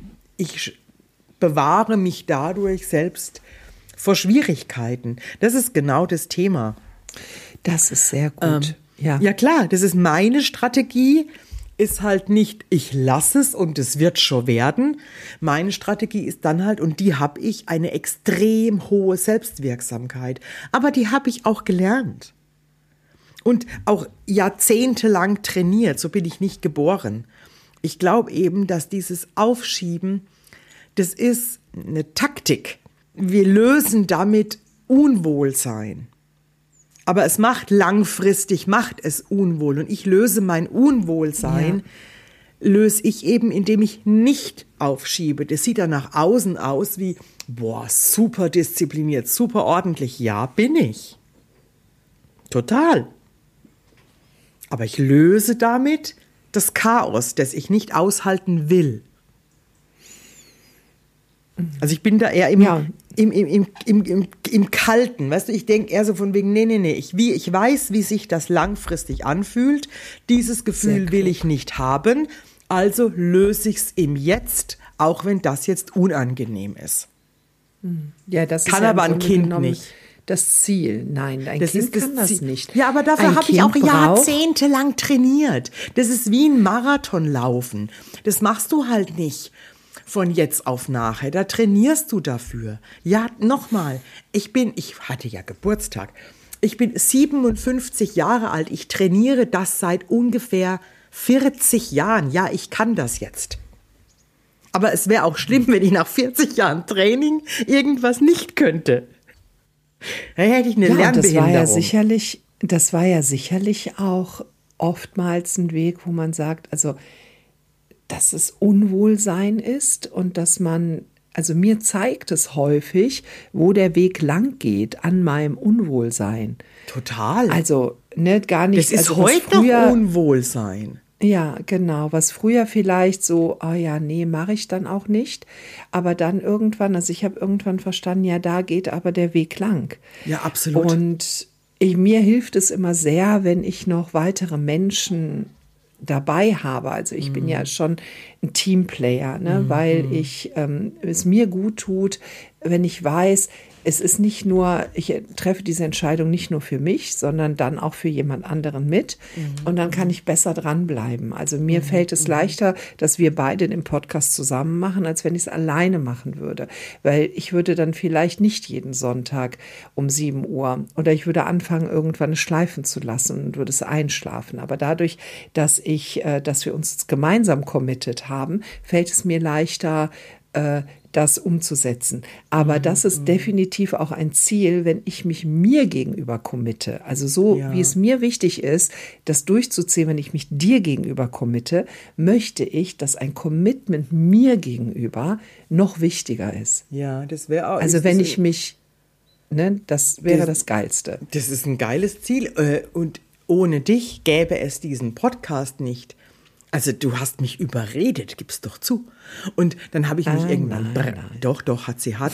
bewahre mich dadurch selbst vor Schwierigkeiten. Das ist genau das Thema. Das ist sehr gut. Ja klar, das ist meine Strategie. Ist halt nicht, ich lasse es und es wird schon werden. Meine Strategie ist dann halt, und die habe ich, eine extrem hohe Selbstwirksamkeit. Aber die habe ich auch gelernt. Und auch jahrzehntelang trainiert. So bin ich nicht geboren. Ich glaube eben, dass dieses Aufschieben, das ist eine Taktik. Wir lösen damit Unwohlsein. Aber es langfristig macht es unwohl. Und ich löse mein Unwohlsein, löse ich eben, indem ich nicht aufschiebe. Das sieht dann nach außen aus wie, super diszipliniert, super ordentlich. Ja, bin ich. Total. Aber ich löse damit das Chaos, das ich nicht aushalten will. Also ich bin da eher im Kalten, weißt du, ich denke eher so von wegen, nee, ich weiß, wie sich das langfristig anfühlt, dieses Gefühl will ich nicht haben, also löse ich es im Jetzt, auch wenn das jetzt unangenehm ist. Ja, das kann aber ein Kind nicht. Das Ziel, nein, ein Kind kann das nicht. Ja, aber dafür habe ich auch jahrzehntelang trainiert. Das ist wie ein Marathonlaufen. Das machst du halt nicht von jetzt auf nachher, da trainierst du dafür. Ja, nochmal, ich hatte ja Geburtstag, ich bin 57 Jahre alt, ich trainiere das seit ungefähr 40 Jahren. Ja, ich kann das jetzt. Aber es wäre auch schlimm, wenn ich nach 40 Jahren Training irgendwas nicht könnte. Da hätte ich eine Lernbehinderung. Das war ja sicherlich auch oftmals ein Weg, wo man sagt, also dass es Unwohlsein ist und dass also mir zeigt es häufig, wo der Weg lang geht an meinem Unwohlsein. Total. Also gar nicht. Das ist heute noch Unwohlsein. Ja, genau. Was früher vielleicht so, mache ich dann auch nicht. Aber dann irgendwann, also ich habe irgendwann verstanden, ja, da geht aber der Weg lang. Ja, absolut. Und mir hilft es immer sehr, wenn ich noch weitere Menschen dabei habe. Also ich bin ja schon ein Teamplayer, weil es mir gut tut, wenn ich weiß, es ist nicht nur, ich treffe diese Entscheidung nicht nur für mich, sondern dann auch für jemand anderen mit. Und dann kann ich besser dranbleiben. Also mir fällt es leichter, dass wir beide den Podcast zusammen machen, als wenn ich es alleine machen würde. Weil ich würde dann vielleicht nicht jeden Sonntag um 7 Uhr oder ich würde anfangen, irgendwann es schleifen zu lassen und würde es einschlafen. Aber dadurch, dass wir uns gemeinsam committed haben, fällt es mir leichter, das umzusetzen. Aber das ist definitiv auch ein Ziel, wenn ich mich mir gegenüber committe. Also so, wie es mir wichtig ist, das durchzuziehen, wenn ich mich dir gegenüber committe, möchte ich, dass ein Commitment mir gegenüber noch wichtiger ist. Ja, das wäre auch. Also wenn ich mich, das wäre das Geilste. Das ist ein geiles Ziel. Und ohne dich gäbe es diesen Podcast nicht. Also du hast mich überredet, gib's doch zu. Und dann habe ich mich irgendwann, doch, hat sie.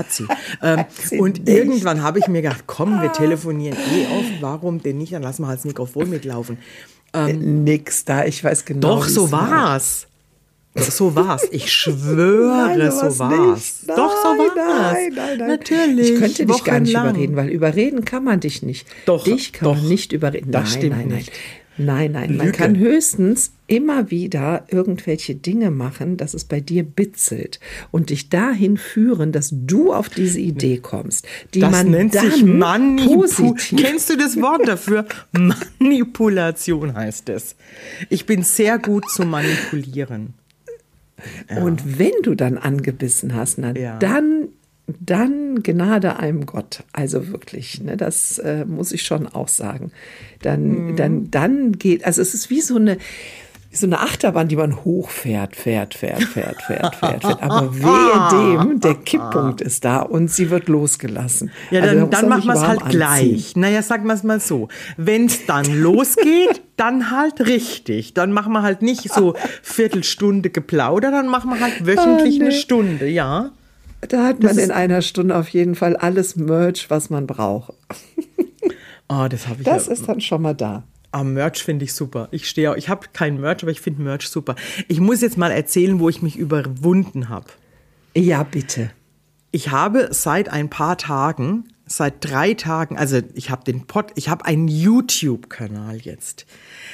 Und irgendwann habe ich mir gedacht, komm, wir telefonieren oft, warum denn nicht, dann lassen wir halt das Mikrofon mitlaufen. Nix da, ich weiß genau. Doch, so war's. So war's. Ich schwöre, nein, so war's. Nein, doch, so war's. Nein. Natürlich. Ich könnte dich gar nicht überreden, weil überreden kann man dich nicht. Doch, dich kann man nicht überreden. Das stimmt nicht. Nein, man kann höchstens immer wieder irgendwelche Dinge machen, dass es bei dir bitzelt und dich dahin führen, dass du auf diese Idee kommst, die das man nennt dann sich Manipulation. positiv. Kennst du das Wort dafür? Manipulation heißt es. Ich bin sehr gut zu manipulieren. Ja. Und wenn du dann angebissen hast, dann Gnade einem Gott. Also wirklich, ne, das muss ich schon auch sagen. Dann geht, also es ist wie so eine Achterbahn, die man hochfährt, fährt. Aber wehe dem, der Kipppunkt ist da und sie wird losgelassen. Ja, also dann machen wir es halt gleich. Naja, sagen wir es mal so. Wenn es dann losgeht, dann halt richtig. Dann machen wir halt nicht so Viertelstunde geplaudert, dann machen wir halt wöchentlich eine Stunde, ja. Da hat man in einer Stunde auf jeden Fall alles Merch, was man braucht. Oh, das ist dann schon mal da. Merch finde ich super. Ich habe kein Merch, aber ich finde Merch super. Ich muss jetzt mal erzählen, wo ich mich überwunden habe. Ja, bitte. Ich habe seit 3 Tagen, also ich habe einen YouTube-Kanal jetzt.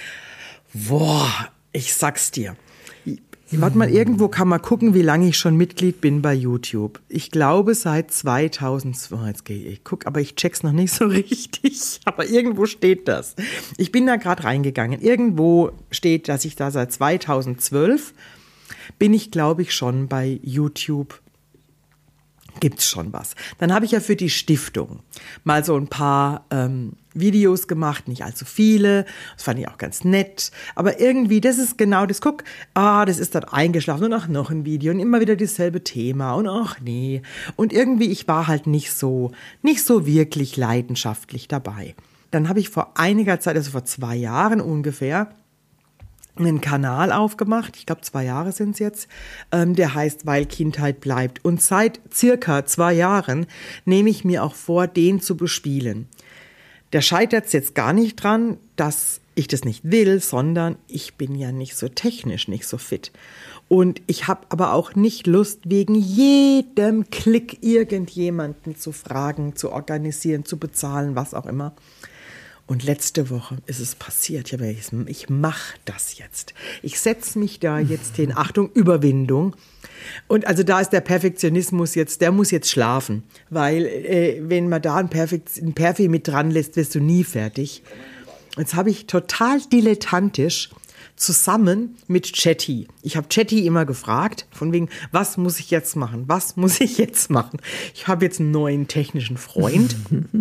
Boah, ich sag's dir. Warte mal, irgendwo kann man gucken, wie lange ich schon Mitglied bin bei YouTube. Ich glaube seit 2002. Jetzt gehe ich guck, aber ich check's noch nicht so richtig. Aber irgendwo steht das. Ich bin da gerade reingegangen. Irgendwo steht, dass ich da seit 2012 bin ich, glaube ich, schon bei YouTube. Gibt's schon was. Dann habe ich ja für die Stiftung mal so ein paar Videos gemacht, nicht allzu viele. Das fand ich auch ganz nett. Aber irgendwie, das ist genau das. Guck, das ist dann eingeschlafen und auch noch ein Video und immer wieder dasselbe Thema und ach nee. Und irgendwie, ich war halt nicht so wirklich leidenschaftlich dabei. Dann habe ich vor einiger Zeit, also vor 2 Jahren ungefähr, einen Kanal aufgemacht, ich glaube 2 Jahre sind es jetzt, der heißt Weil Kindheit bleibt. Und seit circa 2 Jahren nehme ich mir auch vor, den zu bespielen. Der scheitert jetzt gar nicht dran, dass ich das nicht will, sondern ich bin ja nicht so technisch, nicht so fit. Und ich habe aber auch nicht Lust, wegen jedem Klick irgendjemanden zu fragen, zu organisieren, zu bezahlen, was auch immer. Und letzte Woche ist es passiert. Ich mache das jetzt. Ich setze mich da jetzt hin. Achtung, Überwindung. Und also da ist der Perfektionismus jetzt, der muss jetzt schlafen. Weil wenn man da ein Perfi mit dran lässt, wirst du nie fertig. Jetzt habe ich total dilettantisch zusammen mit Chatty. Ich habe Chatty immer gefragt, von wegen, was muss ich jetzt machen? Was muss ich jetzt machen? Ich habe jetzt einen neuen technischen Freund.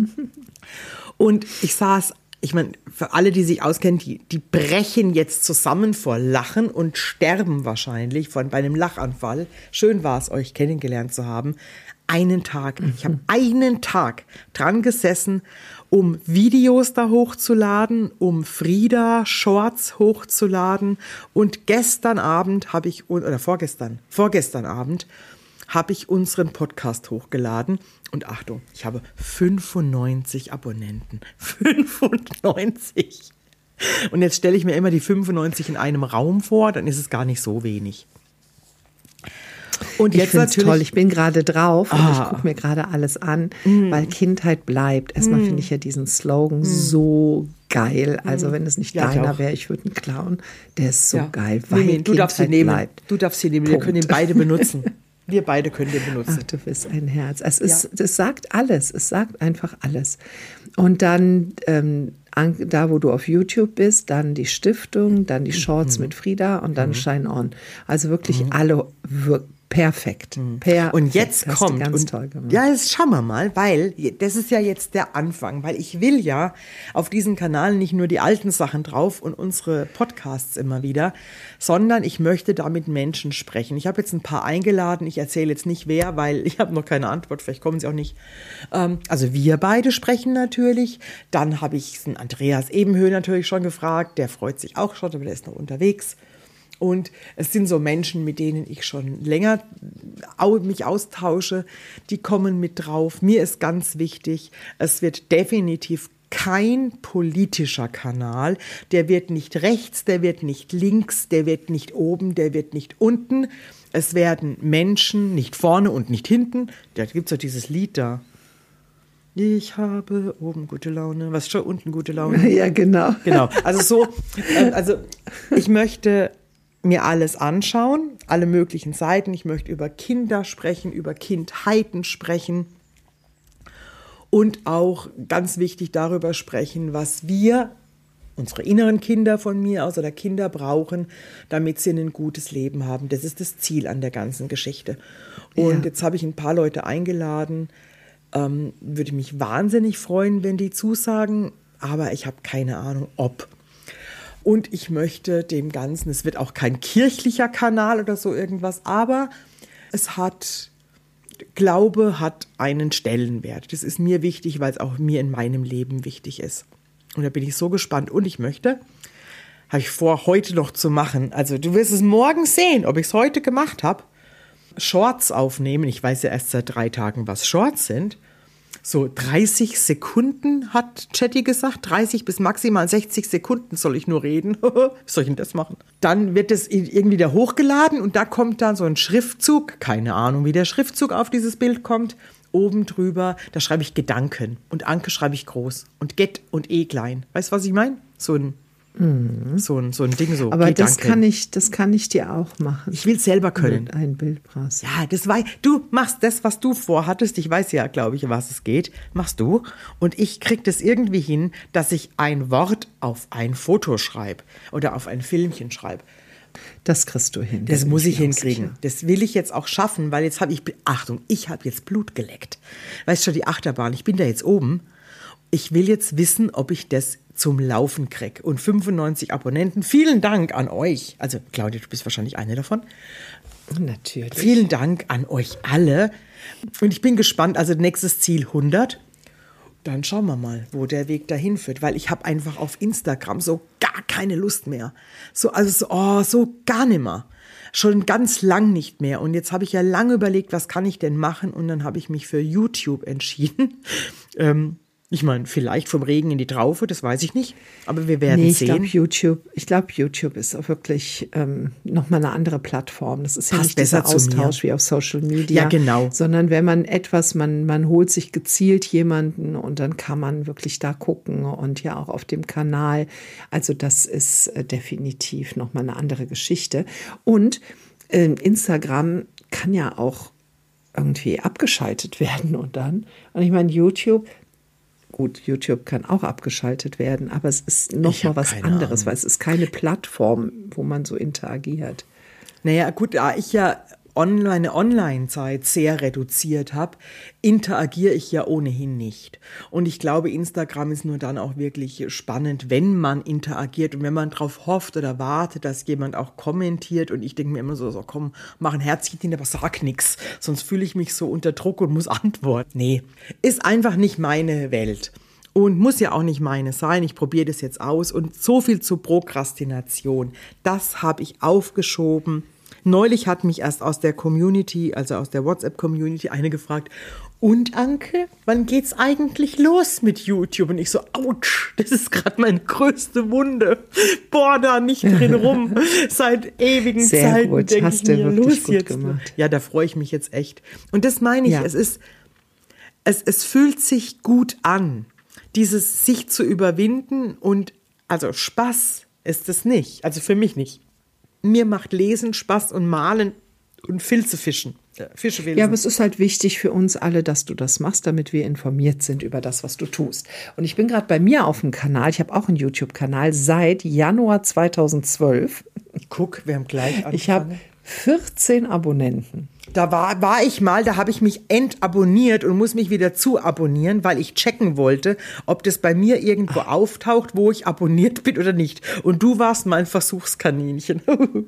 Und ich meine, für alle, die sich auskennen, die brechen jetzt zusammen vor Lachen und sterben wahrscheinlich bei einem Lachanfall. Schön war es, euch kennengelernt zu haben. Ich habe einen Tag dran gesessen, um Videos da hochzuladen, um Frida-Shorts hochzuladen. Und vorgestern Abend habe ich unseren Podcast hochgeladen. Und Achtung, ich habe 95 Abonnenten. 95. Und jetzt stelle ich mir immer die 95 in einem Raum vor, dann ist es gar nicht so wenig. Und jetzt natürlich toll, ich bin gerade drauf und ich gucke mir gerade alles an, weil Kindheit bleibt. Erstmal finde ich ja diesen Slogan so geil. Also wenn es nicht deiner wäre, ich würde ihn klauen. Der ist so geil, weil du darfst ihn nehmen. Du darfst ihn nehmen, wir können ihn beide benutzen. Wir beide können den benutzen. Ach, du bist ein Herz. Das sagt alles. Es sagt einfach alles. Und dann, da wo du auf YouTube bist, dann die Stiftung, dann die Shorts mit Frida und dann Shine On. Also wirklich alle perfekt. Und jetzt hast kommt, du ganz toll gemacht. Ja, jetzt schauen wir mal, weil das ist ja jetzt der Anfang, weil ich will ja auf diesem Kanal nicht nur die alten Sachen drauf und unsere Podcasts immer wieder, sondern ich möchte da mit Menschen sprechen. Ich habe jetzt ein paar eingeladen, ich erzähle jetzt nicht wer, weil ich habe noch keine Antwort, vielleicht kommen sie auch nicht. Also wir beide sprechen natürlich, dann habe ich den Andreas Ebenhöhl natürlich schon gefragt, der freut sich auch schon, aber der ist noch unterwegs. Und es sind so Menschen, mit denen ich schon länger mich austausche, die kommen mit drauf. Mir ist ganz wichtig, es wird definitiv kein politischer Kanal. Der wird nicht rechts, der wird nicht links, der wird nicht oben, der wird nicht unten. Es werden Menschen, nicht vorne und nicht hinten. Da gibt es doch dieses Lied da. Ich habe oben gute Laune, was schon unten gute Laune. Ja, genau. Genau, also so, ich möchte mir alles anschauen, alle möglichen Seiten. Ich möchte über Kinder sprechen, über Kindheiten sprechen und auch ganz wichtig darüber sprechen, was wir, unsere inneren Kinder von mir aus oder Kinder brauchen, damit sie ein gutes Leben haben. Das ist das Ziel an der ganzen Geschichte. Und jetzt habe ich ein paar Leute eingeladen. Würde mich wahnsinnig freuen, wenn die zusagen, aber ich habe keine Ahnung, ob. Und ich möchte dem Ganzen, es wird auch kein kirchlicher Kanal oder so irgendwas, aber es hat, Glaube hat einen Stellenwert. Das ist mir wichtig, weil es auch mir in meinem Leben wichtig ist. Und da bin ich so gespannt. Und ich möchte, habe ich vor, heute noch zu machen, also du wirst es morgen sehen, ob ich es heute gemacht habe, Shorts aufnehmen. Ich weiß ja erst seit 3 Tagen, was Shorts sind. So 30 Sekunden hat Chatty gesagt. 30 bis maximal 60 Sekunden soll ich nur reden. Wie soll ich denn das machen? Dann wird es irgendwie da hochgeladen und da kommt dann so ein Schriftzug. Keine Ahnung, wie der Schriftzug auf dieses Bild kommt. Oben drüber, da schreibe ich Gedanken. Und Anke schreibe ich groß. Und Get und E klein. Weißt du, was ich meine? So ein Ding so. Aber das kann ich dir auch machen. Ich will es selber können. Wenn du ein Bild brauchst. Ja, du machst das, was du vorhattest. Ich weiß ja, glaube ich, was es geht. Machst du. Und ich krieg das irgendwie hin, dass ich ein Wort auf ein Foto schreibe oder auf ein Filmchen schreibe. Das kriegst du hin. Das muss ich hinkriegen. Das will ich jetzt auch schaffen, weil jetzt habe ich, Achtung, ich habe jetzt Blut geleckt. Weißt du, die Achterbahn, ich bin da jetzt oben. Ich will jetzt wissen, ob ich das zum Laufen kriege. Und 95 Abonnenten. Vielen Dank an euch. Also Claudia, du bist wahrscheinlich eine davon. Natürlich. Vielen Dank an euch alle. Und ich bin gespannt. Also nächstes Ziel 100. Dann schauen wir mal, wo der Weg dahin führt. Weil ich habe einfach auf Instagram so gar keine Lust mehr. So gar nimmer. Schon ganz lang nicht mehr. Und jetzt habe ich ja lange überlegt, was kann ich denn machen? Und dann habe ich mich für YouTube entschieden. Ich meine, vielleicht vom Regen in die Traufe, das weiß ich nicht, aber wir werden sehen. Ich glaube, YouTube ist auch wirklich nochmal eine andere Plattform. Das ist ja Passt nicht dieser Austausch wie auf Social Media. Ja, genau. Sondern wenn man man holt sich gezielt jemanden und dann kann man wirklich da gucken und ja auch auf dem Kanal. Also das ist definitiv nochmal eine andere Geschichte. Und Instagram kann ja auch irgendwie abgeschaltet werden und ich meine, YouTube kann auch abgeschaltet werden, aber es ist noch mal was anderes, weil es ist keine Plattform, wo man so interagiert. Naja, gut, da ich ja meine Online-Zeit sehr reduziert habe, interagiere ich ja ohnehin nicht. Und ich glaube, Instagram ist nur dann auch wirklich spannend, wenn man interagiert und wenn man darauf hofft oder wartet, dass jemand auch kommentiert. Und ich denke mir immer so komm, mach ein Herzchen hin, aber sag nichts. Sonst fühle ich mich so unter Druck und muss antworten. Nee, ist einfach nicht meine Welt. Und muss ja auch nicht meine sein. Ich probiere das jetzt aus. Und so viel zu Prokrastination. Das habe ich aufgeschoben. Neulich hat mich erst aus der Community, also aus der WhatsApp-Community, eine gefragt, und Anke, wann geht's eigentlich los mit YouTube? Und ich so, ouch, das ist gerade meine größte Wunde. Boah, da nicht drin rum. Seit ewigen Sehr Zeiten gut. denke Hast ich mir, du wirklich los gut jetzt. gemacht. Ja, da freue ich mich jetzt echt. Und das meine ich, Ja. es fühlt sich gut an, dieses sich zu überwinden und, also Spaß ist es nicht, also für mich nicht. Mir macht Lesen Spaß und Malen und Filze fischen. Fische filzen. Ja, aber es ist halt wichtig für uns alle, dass du das machst, damit wir informiert sind über das, was du tust. Und ich bin gerade bei mir auf dem Kanal, ich habe auch einen YouTube-Kanal seit Januar 2012. Guck, wir haben gleich angefangen. Ich habe 14 Abonnenten. Da war ich mal, da habe ich mich entabonniert und muss mich wieder zuabonnieren, weil ich checken wollte, ob das bei mir irgendwo auftaucht, wo ich abonniert bin oder nicht. Und du warst mein Versuchskaninchen.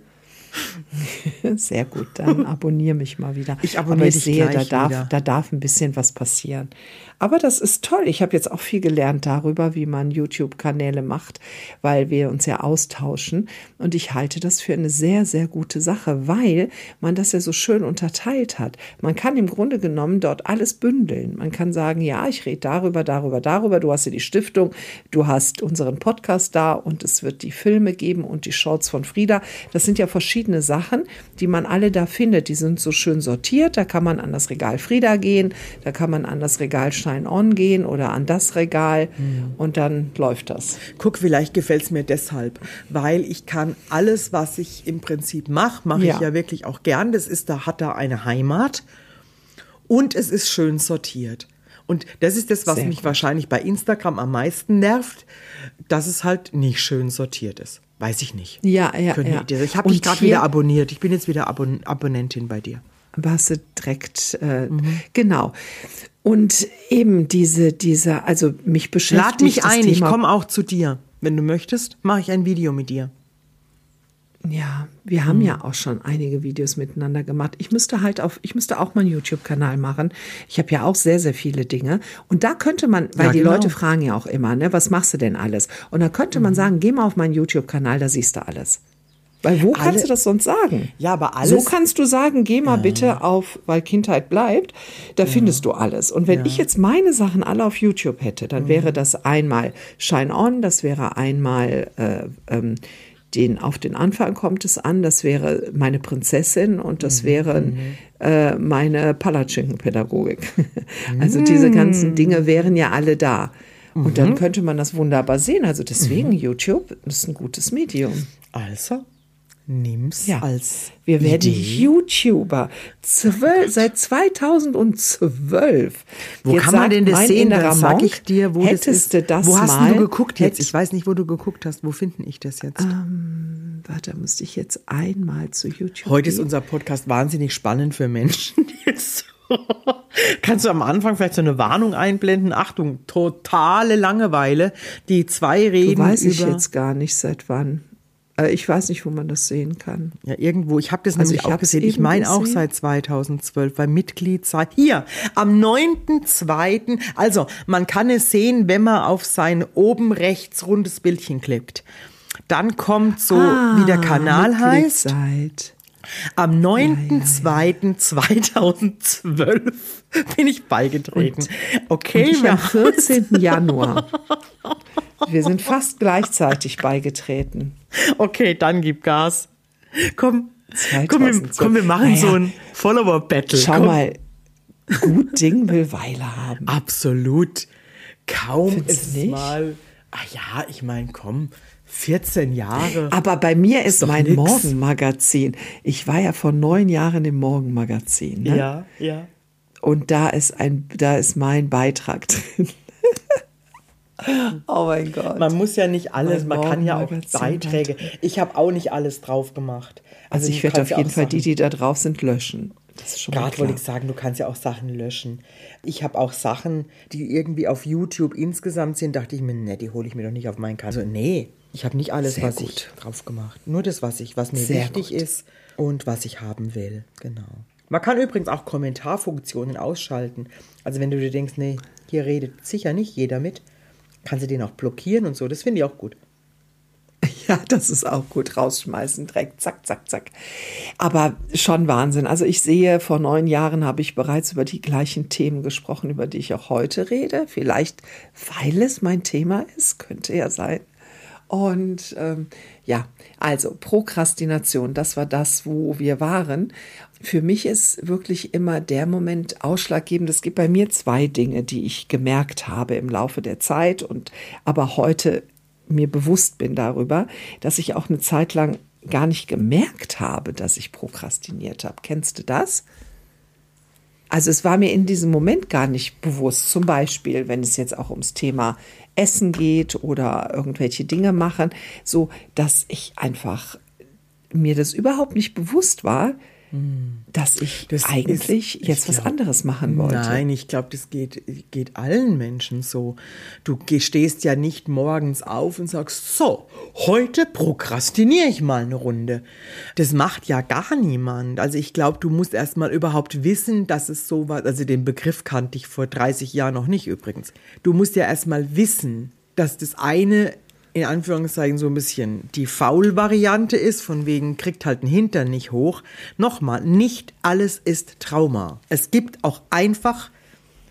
Sehr gut, dann abonniere mich mal wieder. Ich abonniere dich sehe, gleich wieder. Da darf ein bisschen was passieren. Aber das ist toll. Ich habe jetzt auch viel gelernt darüber, wie man YouTube-Kanäle macht, weil wir uns ja austauschen. Und ich halte das für eine sehr, sehr gute Sache, weil man das ja so schön unterteilt hat. Man kann im Grunde genommen dort alles bündeln. Man kann sagen, ja, ich rede darüber. Du hast ja die Stiftung, du hast unseren Podcast da und es wird die Filme geben und die Shorts von Frieda. Das sind ja verschiedene verschiedene Sachen, die man alle da findet. Die sind so schön sortiert. Da kann man an das Regal Frieda gehen, da kann man an das Regal Shine On gehen oder an das Regal und dann läuft das. Guck, vielleicht gefällt es mir deshalb, weil ich kann alles, was ich im Prinzip mache ich ja wirklich auch gern. Hat da eine Heimat und es ist schön sortiert. Und das ist das, was mich wahrscheinlich bei Instagram am meisten nervt, dass es halt nicht schön sortiert ist. Weiß ich nicht. Ja. Ich habe dich gerade wieder abonniert. Ich bin jetzt wieder Abonnentin bei dir. Warst du direkt, genau. Und eben also mich beschäftigt Lad mich ein, Thema, ich komme auch zu dir. Wenn du möchtest, mache ich ein Video mit dir. Ja, wir haben ja auch schon einige Videos miteinander gemacht. Ich müsste auch mal einen YouTube-Kanal machen. Ich habe ja auch sehr, sehr viele Dinge. Und da könnte man, weil die Leute fragen ja auch immer, ne, was machst du denn alles? Und da könnte man sagen, geh mal auf meinen YouTube-Kanal, da siehst du alles. Weil wo kannst du das sonst sagen? Ja, aber alles. So kannst du sagen, geh mal bitte auf, weil Kindheit bleibt, da findest du alles. Und wenn ich jetzt meine Sachen alle auf YouTube hätte, dann wäre das einmal Shine On, das wäre einmal auf den Anfang kommt es an, das wäre meine Prinzessin und das wäre meine Palatschinkenpädagogik. Also diese ganzen Dinge wären ja alle da. Und dann könnte man das wunderbar sehen. Also deswegen YouTube ist ein gutes Medium. Also, nimm's als wir werden Idee. YouTuber. Seit 2012. Wo Jetzt kann man denn das mein sehen? innerer Dann sag Monk, ich dir, wo das ist. Wo hast du geguckt jetzt? Ich weiß nicht, wo du geguckt hast. Wo finde ich das jetzt? Warte, da müsste ich jetzt einmal zu YouTube Heute gehen. ist unser Podcast wahnsinnig spannend für Menschen, die jetzt kannst du am Anfang vielleicht so eine Warnung einblenden? Achtung, totale Langeweile. Die zwei reden über... Weiß ich jetzt gar nicht, seit wann. Ich weiß nicht, wo man das sehen kann. Ja, irgendwo. Ich habe das nämlich auch gesehen. Ich meine auch seit 2012, weil Mitglied sei. Hier, am 9.2. Also, man kann es sehen, wenn man auf sein oben rechts rundes Bildchen klickt. Dann kommt so, wie der Kanal heißt. Am 9.2.2012 bin ich beigetreten. Okay, und ich am 14. Januar. Wir sind fast gleichzeitig beigetreten. Okay, dann gib Gas. Komm, wir machen so ein Follower-Battle. Schau mal, gut Ding will Weile haben. Absolut. Kaum Findest ist du nicht? mal... Ach ja, ich meine, komm, 14 Jahre. Aber bei mir ist mein nix. Morgenmagazin. Ich war ja vor 9 Jahren im Morgenmagazin. Ne? Ja. Und da ist mein Beitrag drin. Oh mein Gott. Man muss ja nicht alles, Mein man kann ja auch Morgenmagazin Beiträge. Ich habe auch nicht alles drauf gemacht. Also ich werde auf jeden Fall die da drauf sind, löschen. Das ist schon mal Gerade klar. wollte ich sagen, du kannst ja auch Sachen löschen. Ich habe auch Sachen, die irgendwie auf YouTube insgesamt sind, dachte ich mir, ne, die hole ich mir doch nicht auf meinen Kanal. Also nee, ich habe nicht alles, was ich drauf gemacht. Nur das, was mir wichtig ist und was ich haben will. Genau. Man kann übrigens auch Kommentarfunktionen ausschalten. Also wenn du dir denkst, nee, hier redet sicher nicht jeder mit, kannst du den auch blockieren und so. Das finde ich auch gut. Ja, das ist auch gut. Rausschmeißen, direkt, zack, zack, zack. Aber schon Wahnsinn. Also ich sehe, vor 9 Jahren habe ich bereits über die gleichen Themen gesprochen, über die ich auch heute rede. Vielleicht, weil es mein Thema ist, könnte ja sein. Und also Prokrastination, das war das, wo wir waren. Für mich ist wirklich immer der Moment ausschlaggebend. Es gibt bei mir 2 Dinge, die ich gemerkt habe im Laufe der Zeit und aber heute mir bewusst bin darüber, dass ich auch eine Zeit lang gar nicht gemerkt habe, dass ich prokrastiniert habe. Kennst du das? Also es war mir in diesem Moment gar nicht bewusst. Zum Beispiel, wenn es jetzt auch ums Thema Essen geht oder irgendwelche Dinge machen, so dass ich einfach mir das überhaupt nicht bewusst war, dass ich eigentlich jetzt was anderes machen wollte. Nein, ich glaube, das geht allen Menschen so. Du stehst ja nicht morgens auf und sagst, so, heute prokrastiniere ich mal eine Runde. Das macht ja gar niemand. Also ich glaube, du musst erst mal überhaupt wissen, dass es so war. Also den Begriff kannte ich vor 30 Jahren noch nicht übrigens. Du musst ja erst mal wissen, dass das eine in Anführungszeichen so ein bisschen die Faul-Variante ist, von wegen kriegt halt den Hintern nicht hoch. Nochmal, nicht alles ist Trauma. Es gibt auch einfach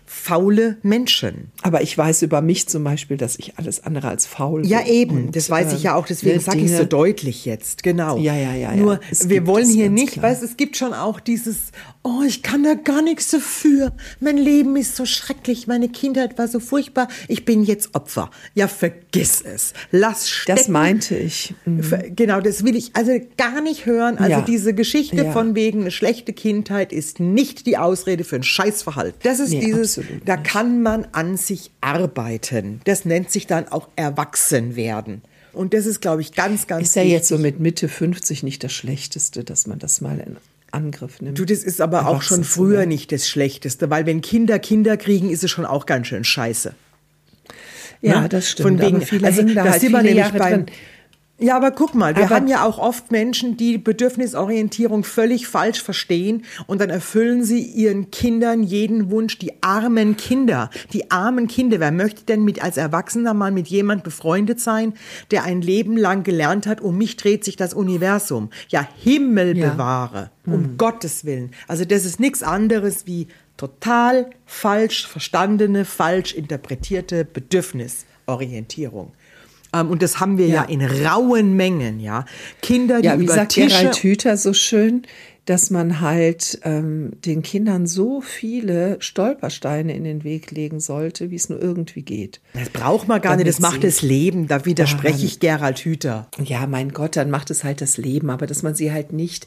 faule Menschen. Aber ich weiß über mich zum Beispiel, dass ich alles andere als faul bin. Ja, eben, das weiß ich ja auch, deswegen sage ich so deutlich jetzt, genau. Nur, wir wollen hier nicht, weißt, es gibt schon auch dieses, oh, ich kann da gar nichts dafür, mein Leben ist so schrecklich, meine Kindheit war so furchtbar, ich bin jetzt Opfer. Ja, vergiss es, lass stecken. Das meinte ich. Genau, das will ich also gar nicht hören, also diese Geschichte von wegen, eine schlechte Kindheit ist nicht die Ausrede für ein Scheißverhalten. Das ist dieses, da kann man an sich arbeiten. Das nennt sich dann auch Erwachsenwerden. Und das ist, glaube ich, ganz, ganz wichtig. Ist ja jetzt so mit Mitte 50 nicht das Schlechteste, dass man das mal in Angriff nimmt. Du, das ist aber auch schon früher nicht das Schlechteste, weil wenn Kinder kriegen, ist es schon auch ganz schön scheiße. Ja, das stimmt. Von wegen, aber viele hängen da halt viele Jahre drin. Ja, aber guck mal, wir haben ja auch oft Menschen, die Bedürfnisorientierung völlig falsch verstehen und dann erfüllen sie ihren Kindern jeden Wunsch. Die armen Kinder. Wer möchte denn als Erwachsener mal mit jemand befreundet sein, der ein Leben lang gelernt hat, um mich dreht sich das Universum? Ja, Himmel bewahre, um Gottes Willen. Also das ist nichts anderes wie total falsch verstandene, falsch interpretierte Bedürfnisorientierung. Und das haben wir ja in rauen Mengen, ja. Kinder, die wie über sagt Tische... Gerald Hüther so schön, dass man halt den Kindern so viele Stolpersteine in den Weg legen sollte, wie es nur irgendwie geht. Das braucht man gar nicht, das macht das Leben, da widerspreche ich Gerald Hüther. Ja, mein Gott, dann macht es halt das Leben, aber dass man sie halt nicht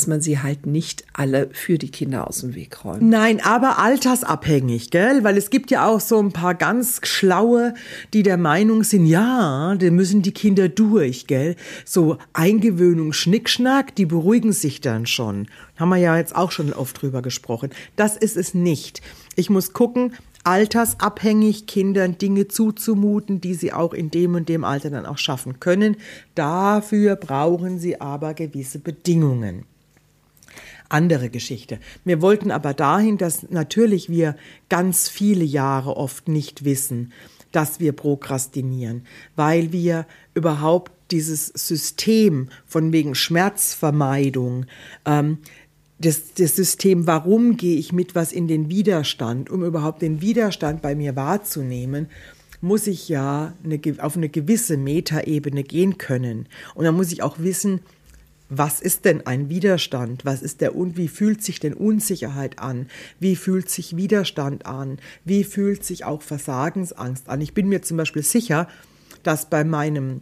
alle für die Kinder aus dem Weg räumt. Nein, aber altersabhängig, gell? Weil es gibt ja auch so ein paar ganz Schlaue, die der Meinung sind, ja, da müssen die Kinder durch, gell? So Eingewöhnung, Schnickschnack, die beruhigen sich dann schon. Haben wir ja jetzt auch schon oft drüber gesprochen. Das ist es nicht. Ich muss gucken, altersabhängig Kindern Dinge zuzumuten, die sie auch in dem und dem Alter dann auch schaffen können. Dafür brauchen sie aber gewisse Bedingungen. Andere Geschichte. Wir wollten aber dahin, dass natürlich wir ganz viele Jahre oft nicht wissen, dass wir prokrastinieren, weil wir überhaupt dieses System von wegen Schmerzvermeidung, das System, warum gehe ich mit was in den Widerstand, um überhaupt den Widerstand bei mir wahrzunehmen, muss ich ja auf eine gewisse Metaebene gehen können. Und dann muss ich auch wissen, was ist denn ein Widerstand? Wie fühlt sich denn Unsicherheit an? Wie fühlt sich Widerstand an? Wie fühlt sich auch Versagensangst an? Ich bin mir zum Beispiel sicher, dass bei meinem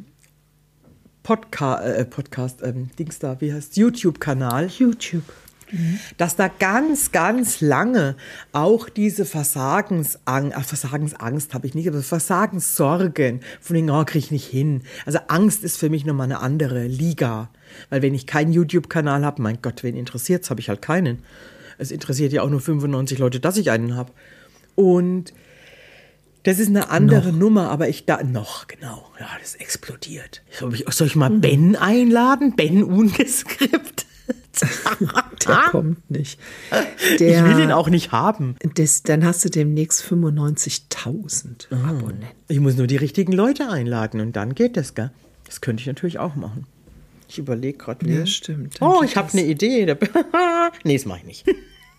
YouTube-Kanal, dass da ganz, ganz lange auch diese Versagensangst habe ich nicht, aber Versagenssorgen, von denen, kriege ich nicht hin. Also Angst ist für mich nochmal eine andere Liga. Weil wenn ich keinen YouTube-Kanal habe, mein Gott, wen interessiert's, habe ich halt keinen. Es interessiert ja auch nur 95 Leute, dass ich einen habe. Und das ist eine andere Nummer, aber genau, ja, das explodiert. Soll ich mal Ben einladen? Ben ungeskript? Der kommt nicht. Ich will ihn auch nicht haben. Dann hast du demnächst 95.000 Abonnenten. Ich muss nur die richtigen Leute einladen und dann geht das, gell? Das könnte ich natürlich auch machen. Ich überlege gerade. Ja, stimmt. Ich habe eine Idee. Nee, das mache ich nicht.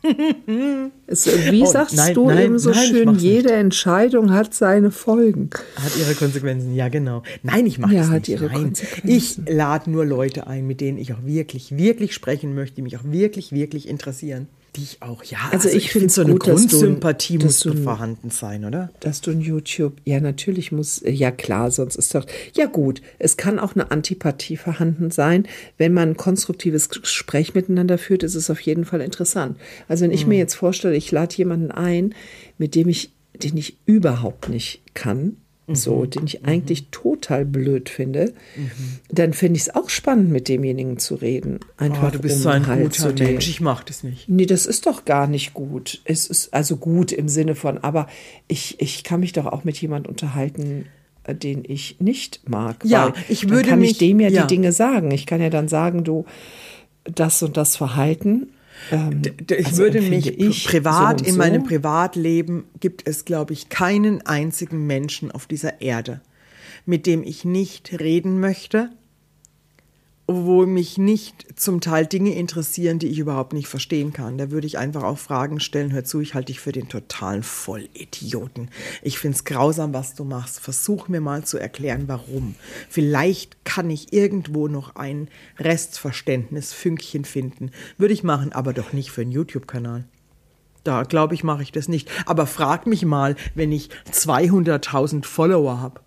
Wie sagst du eben so schön, jede Entscheidung hat seine Folgen. Hat ihre Konsequenzen, ja genau. Nein, ich mache das nicht. Ich lade nur Leute ein, mit denen ich auch wirklich, wirklich sprechen möchte, die mich auch wirklich, wirklich interessieren. Die ich auch, also ich finde so eine Grundsympathie muss vorhanden sein, oder? Dass du ein YouTube, ja natürlich muss, ja klar, sonst ist doch, ja gut, es kann auch eine Antipathie vorhanden sein. Wenn man ein konstruktives Gespräch miteinander führt, ist es auf jeden Fall interessant. Also wenn ich mir jetzt vorstelle, ich lade jemanden ein, den ich überhaupt nicht kann, den ich eigentlich total blöd finde, dann finde ich es auch spannend, mit demjenigen zu reden. Einfach du bist so ein guter Mensch, ich mache das nicht. Nee, das ist doch gar nicht gut. Es ist also gut im Sinne von, aber ich kann mich doch auch mit jemandem unterhalten, den ich nicht mag. Ja, dann kann ich dem die Dinge sagen. Ich kann ja dann sagen, du, das und das Verhalten. Ich würde mich privat, in meinem Privatleben gibt es, glaube ich, keinen einzigen Menschen auf dieser Erde, mit dem ich nicht reden möchte wo mich nicht zum Teil Dinge interessieren, die ich überhaupt nicht verstehen kann. Da würde ich einfach auch Fragen stellen. Hör zu, ich halte dich für den totalen Vollidioten. Ich finde es grausam, was du machst. Versuch mir mal zu erklären, warum. Vielleicht kann ich irgendwo noch ein Restverständnis, Fünkchen finden. Würde ich machen, aber doch nicht für einen YouTube-Kanal. Da, glaube ich, mache ich das nicht. Aber frag mich mal, wenn ich 200.000 Follower habe.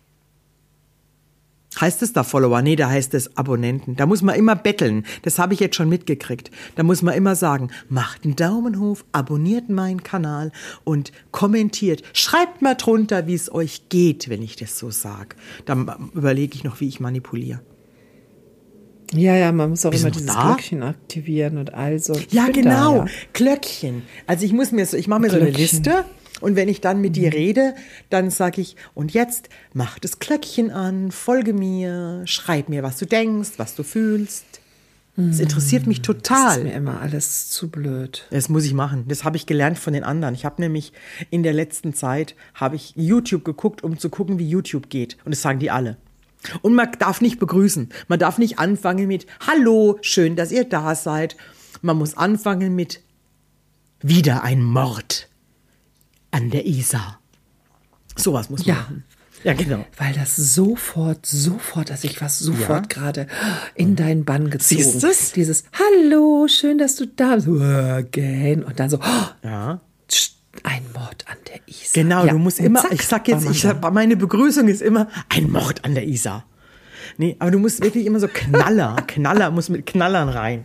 Heißt es da Follower? Nee, da heißt es Abonnenten. Da muss man immer betteln. Das habe ich jetzt schon mitgekriegt. Da muss man immer sagen, macht einen Daumen hoch, abonniert meinen Kanal und kommentiert. Schreibt mal drunter, wie es euch geht, wenn ich das so sage. Dann überlege ich noch, wie ich manipuliere. Ja, man muss auch Bist immer du dieses da? Glöckchen aktivieren und also. Ja, genau. Da, ja. Glöckchen. Also ich mache mir so eine Liste. Und wenn ich dann mit dir rede, dann sage ich, und jetzt mach das Glöckchen an, folge mir, schreib mir, was du denkst, was du fühlst. Das interessiert mich total. Das ist mir immer alles zu blöd. Das muss ich machen. Das habe ich gelernt von den anderen. Ich habe nämlich in der letzten Zeit, habe ich YouTube geguckt, um zu gucken, wie YouTube geht. Und das sagen die alle. Und man darf nicht begrüßen. Man darf nicht anfangen mit, hallo, schön, dass ihr da seid. Man muss anfangen mit, wieder ein Mord an der Isar. Sowas muss man machen. Ja, genau. Weil das sofort, also ich war sofort gerade in deinen Bann gezogen. Siehst du's? Dieses, hallo, schön, dass du da bist. Gähn. Und dann so, ein Mord an der Isar. Genau, ja. Du musst Und immer, zack, meine Begrüßung ist immer, ein Mord an der Isar. Nee, aber du musst wirklich immer so Knaller muss mit Knallern rein.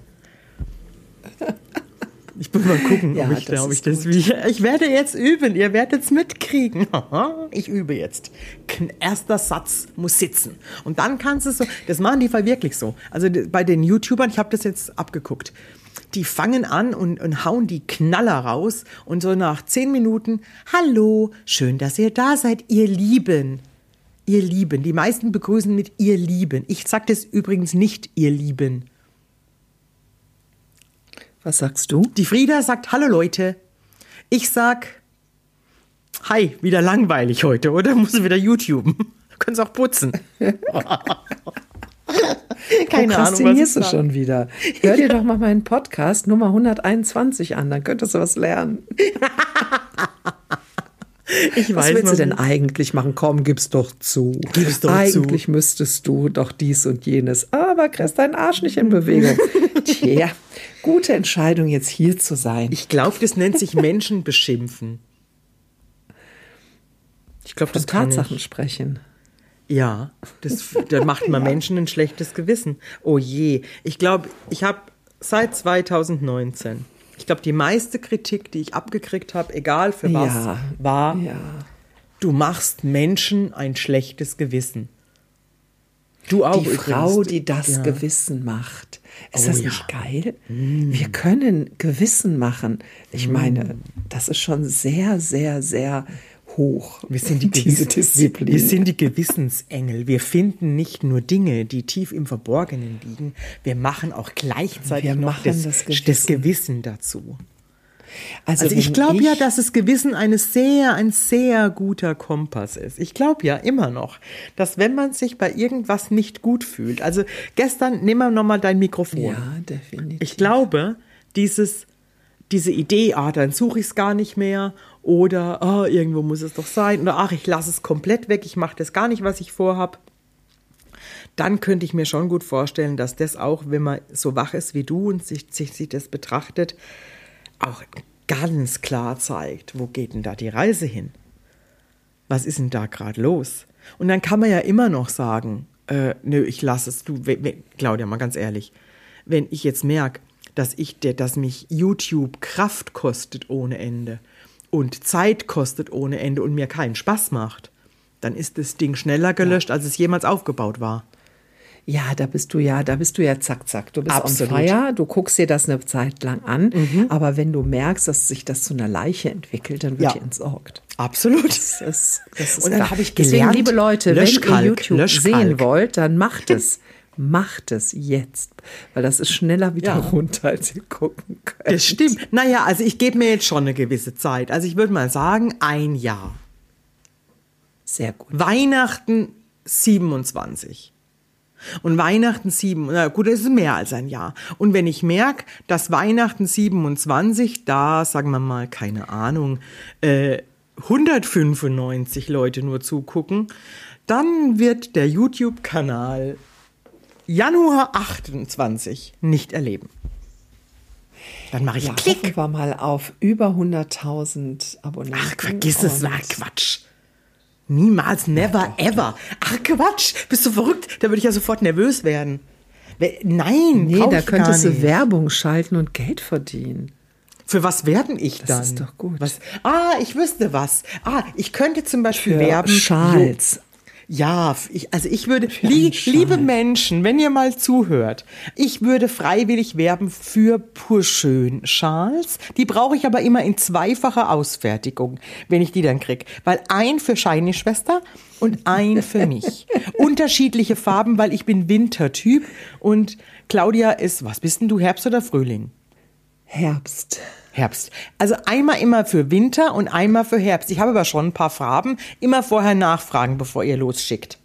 Ich muss mal gucken, ob ich ich werde jetzt üben, ihr werdet es mitkriegen. Ich übe jetzt. Erster Satz muss sitzen. Und dann kannst du es so, das machen die wirklich so. Also bei den YouTubern, ich habe das jetzt abgeguckt, die fangen an und hauen die Knaller raus und so nach 10 Minuten, hallo, schön, dass ihr da seid, ihr Lieben. Ihr Lieben. Die meisten begrüßen mit ihr Lieben. Ich sage das übrigens nicht, ihr Lieben. Was sagst du? Die Frieda sagt, hallo Leute. Ich sag, hi, wieder langweilig heute, oder? Muss wieder YouTuben. Du kannst auch putzen. Keine Ahnung, was du schon wieder. Hör dir doch mal meinen Podcast Nummer 121 an, dann könntest du was lernen. Was willst du denn eigentlich machen? Komm, gib's doch zu. Eigentlich müsstest du doch dies und jenes. Aber kriegst deinen Arsch nicht in Bewegung. Tja, gute Entscheidung, jetzt hier zu sein. Ich glaube, das nennt sich Menschen beschimpfen. Ich glaube, das kann Tatsachen sprechen. Ja, da macht man Menschen ein schlechtes Gewissen. Oh je. Ich glaube, ich habe seit 2019, ich glaube, die meiste Kritik, die ich abgekriegt habe, egal für was, war, du machst Menschen ein schlechtes Gewissen. Du auch die übrigens. Frau, die das Gewissen macht. Ist das nicht geil? Wir können Gewissen machen. Ich meine, das ist schon sehr, sehr, sehr hoch. Wir sind die Gewissensengel. Wir finden nicht nur Dinge, die tief im Verborgenen liegen. Wir machen auch gleichzeitig das Gewissen dazu. Also ich glaube ja, dass das Gewissen ein sehr guter Kompass ist. Ich glaube ja immer noch, dass wenn man sich bei irgendwas nicht gut fühlt, also gestern, nehmen wir nochmal dein Mikrofon. Ja, definitiv. Ich glaube, diese Idee, dann suche ich es gar nicht mehr oder irgendwo muss es doch sein oder ich lasse es komplett weg, ich mache das gar nicht, was ich vorhab. Dann könnte ich mir schon gut vorstellen, dass das auch, wenn man so wach ist wie du und sich das betrachtet, auch ganz klar zeigt, wo geht denn da die Reise hin? Was ist denn da gerade los? Und dann kann man ja immer noch sagen, nö, ich lasse es. Claudia, mal ganz ehrlich, wenn ich jetzt merke, dass mich YouTube Kraft kostet ohne Ende und Zeit kostet ohne Ende und mir keinen Spaß macht, dann ist das Ding schneller gelöscht, als es jemals aufgebaut war. Ja, da bist du ja zack, zack. Du bist Absolut. on fire, du guckst dir das eine Zeit lang an, aber wenn du merkst, dass sich das zu einer Leiche entwickelt, dann wird die entsorgt. Absolut. Das ist und dann habe ich gelernt, deswegen, liebe Leute, wenn ihr YouTube sehen wollt, dann macht es. Macht es jetzt, weil das ist schneller wieder runter, als ihr gucken könnt. Das stimmt. Naja, also ich gebe mir jetzt schon eine gewisse Zeit. Also ich würde mal sagen, 1 Jahr. Sehr gut. Weihnachten 27. Und Weihnachten na gut, das ist mehr als ein Jahr. Und wenn ich merke, dass Weihnachten 27, da sagen wir mal, keine Ahnung, 195 Leute nur zugucken, dann wird der YouTube-Kanal Januar 28 nicht erleben. Dann mache ich Klick. Hoffen wir mal auf über 100.000 Abonnenten. Ach, vergiss es, war Quatsch. Niemals, never, ever. Ach, Quatsch, bist du verrückt? Da würde ich ja sofort nervös werden. Nein, nee, da könntest du Werbung schalten und Geld verdienen. Für was werden ich dann? Das ist doch gut. Ich wüsste was. Ich könnte zum Beispiel für werben. Schals. Ja, ich würde, liebe Menschen, wenn ihr mal zuhört, ich würde freiwillig werben für Purschön-Schals. Die brauche ich aber immer in 2-facher Ausfertigung, wenn ich die dann kriege. Weil ein für Shiny-Schwester und ein für mich. Unterschiedliche Farben, weil ich bin Wintertyp und Claudia ist, was bist denn du, Herbst oder Frühling? Herbst. Also einmal immer für Winter und einmal für Herbst. Ich habe aber schon ein paar Farben. Immer vorher nachfragen, bevor ihr losschickt.